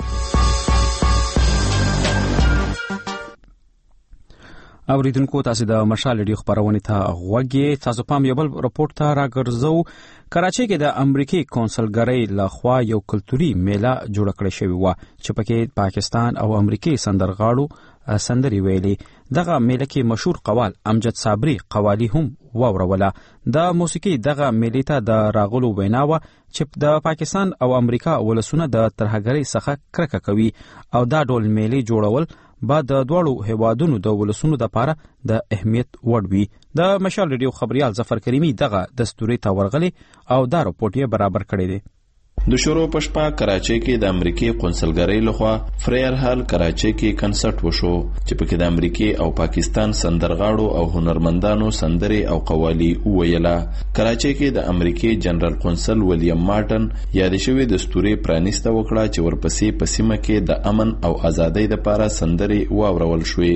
اوریدونکو تاسو د مشال ریډیو خبرونه ته غوږی. تاسو پام یو بل رپورت ته راګرځو. کراچۍ کې د امریکای کونسلګرۍ لخوا یو کلتوري میله جوړ کړی شوی و چې پکې پاکستان او امریکای سندرغاړو سندري ویلي. دغه میله کې مشهور قوال امجد صابری قوالی هم واوروله. د موسیقي دغه میله ته د راغلو ویناوه چې د پاکستان او امریکا ولسونه د ترهګرۍ څخه کرکه کوي او دا ډول میله جوړول بعد د دوړو هوادونو د ولسونو د لپاره د اهمیت وړ وي. د مشال ریډیو خبريال ظفر کریمی دغه دستوري ته ورغلي او دا رپورټ یې برابر کړی دی. د شروع پښپا کراچۍ کې د امریکای قونسلګرۍ لخوا فریر هال کراچۍ کې کنسرت وشو چې پکې د امریکای او پاکستان سندرغاړو او هنرمندانو سندري او قوالی ویلا. کراچۍ کې د امریکای جنرال قونسل ویلیام مارټن یاد شوی دستوري پرانیسته وکړه چې ورپسې په سیمه کې د امن او ازادۍ لپاره سندري واورول شوې.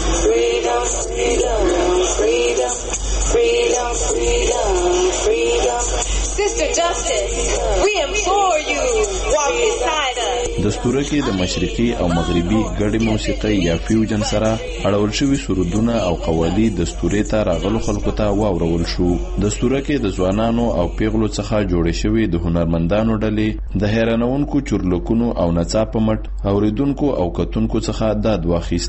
دستوره کې د مشرقي او مغربي ګډې موسیقي یا فیوجن سره اړول شوی سرودونه او قوالی دستوره ته راغلو خلکو ته واورول شو. دستوره کې د ځوانانو او پیغلو څخه جوړې شوی د هنرمندانو ډلې د حیرانونکو چورلکونو او نڅا په مټ اوریدونکو او کتونکو څخه داد واخیست.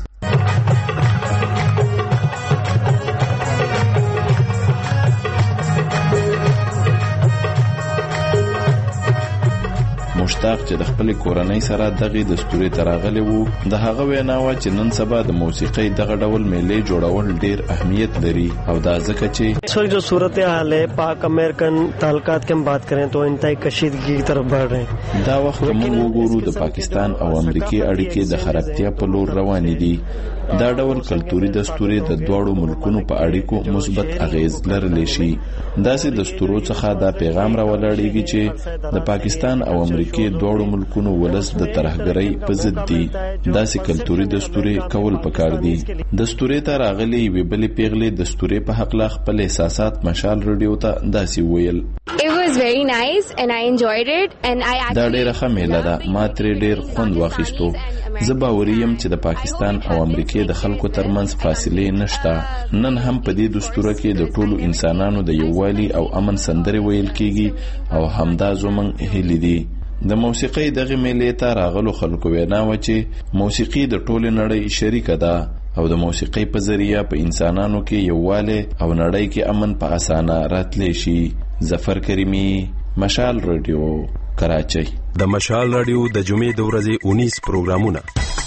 مشتاق چې د خپل کورنۍ سره دغه دستوري تراغلی وو د هغه ویناوه چې نن سبا د موسیقۍ دغه ډول میلې جوړول ډیر اهمیت لري او دا ځکه چې جو صورتحال ہے پاک امریکن تعلقات کی ہم بات کریں تو انتہائی کشیدگی کی طرف بڑھ رہے ہیں. دا وخت موږ وګورو د پاکستان او امریکای اړیکې د خرابتیا په لور روانې دي. دا ډول کلتوري دستوري د دوړو ملکونو په اړیکو مثبت اغیز لرلی شي. داسې دستورو څخه دا پیغام راولاړیږي چې د پاکستان او امریکای دوړو ملکونو ولس د ترهګرۍ په ضد دي. داسې کلتوري دستوري کول پکار دي. دستوري ته راغلي وی بلې پیغلې دستوري په حق لا خپل احساسات مشال ریډیو ته داسې ویل. It was very nice and I enjoyed it and I actually دا ډیره ښه میله ده. ما ترې ډیر خوند واخیستو. زه باوري یم چې د پاکستان او امریکای د خلکو ترمنځ فاصله نشته. نن هم په دې دستور کې د ټولو انسانانو د یووالي او امن سندري ویل کیږي او همدا زموږ هیلې دي. د موسیقۍ دغه میلې ته راغلو خلکو ویناوه چې موسیقي د ټولې نړۍ شریکه ده او د موسیقۍ په ذریعہ په انسانانو کې یووالی او نړۍ کې امن په اسانه راتلی شي. ظفر کریمی، مشال ریډیو، کراچۍ. د مشال ریډیو د جمعې د ورځې 19 پروګرامونه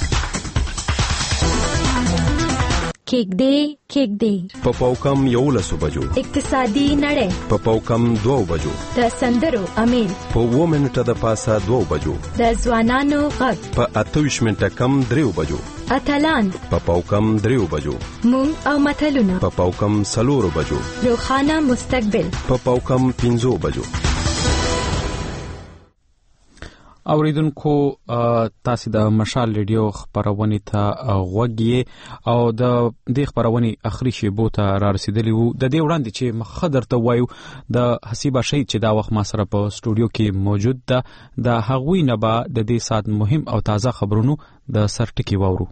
کېک دی په پاوکم 11 بجو، اقتصادي نړۍ په پاوکم 2 بجو، د سندرو امیل په 2 منټه د پاسه 2 بجو، د ځوانانو غږ په 28 منټه کم 3 بجو، اتلان په پاوکم 3 بجو، مونږ او متلونه په پاوکم 4 بجو، روښانه مستقبل په پاوکم 5 بجو. اوریدونکو تاسو د مشال ریډیو خبرونه ته غوږی او د دې خبرونه اخري شیبو ته را رسیدلی وو. د دې وړاندې چې مخدر ته وایو د حسیبه شهید چې دا وخت ما سره په سټوډیو کې موجود ده د هغوی نه به د دې سات مهم او تازه خبرونو د سرټکی وورو.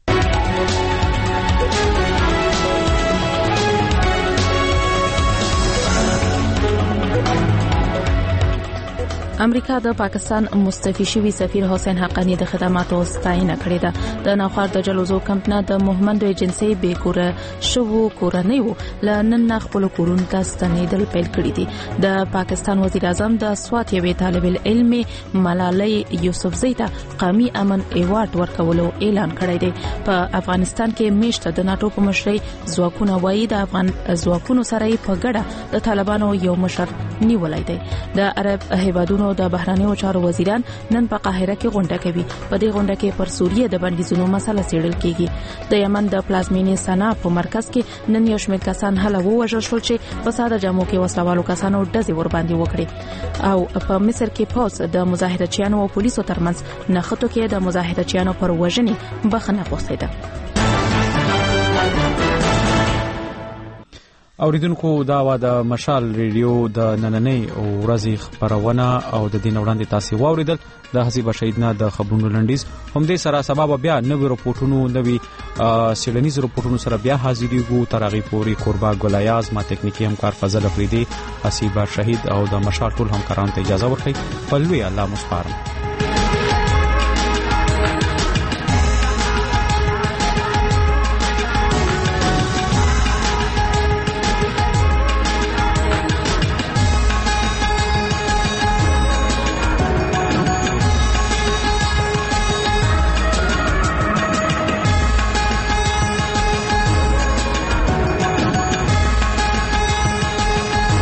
امریکا د پاکستان مستعفي شوی سفیر حسین حقانی د خدماتو ستاینه کړې ده. د نوخار د جلوزو کمپنه د موهمند ایجنسی بیکوره شوو کورنیو لنن خپل کورون ته ستنیدل پیل کړی دي. د پاکستان وزیر اعظم د سوات یوې طالب العلم ملالۍ یوسفزۍ ته قومي امن ایوارډ ورکولو اعلان کړی دی. په افغانستان کې میشته د ناتو په مشرۍ ځواکونه وایي د افغان ځواکونو سره په ګډه د طالبانو یو مشر نیولای دی. د عرب هیوادونو د بهرانیو چارو وزیران نن په قاهره کې غونډه کوي. په دې غونډه کې پر سوریه د بندیزونو مسله څېړل کیږي. د یمن د پلازمینې سنا په مرکز کې نن یو شمېر کسان هله ووژل شول چې په ساده جامو کې وسلوالو کسانو ډزې ور باندې وکړي. او په مصر کې پوز د مظاهرچیانو او پولیسو ترمنځ نښتو کې د مظاهرچیانو پر وژنې بخښنه غوښتې. اوریدونکو دا و د مشال ریډیو د نننۍ ورځې خبرونه او د دین وړاندې تاسو واوریدل د حسیبه شهیدنا د خبرونو لنډیز. هم دې سره سبب بیا نوې رپورټونو نوې سیلنیز رپورټونو سره بیا حاضرېږو. تر هغې پورې قربا ګلایاز ما تکنیکی همکار فضل افریدي حسیبه شهید او د مشال ټول همکارانو ته اجازه ورکړئ. په لوی الله مو سپارم.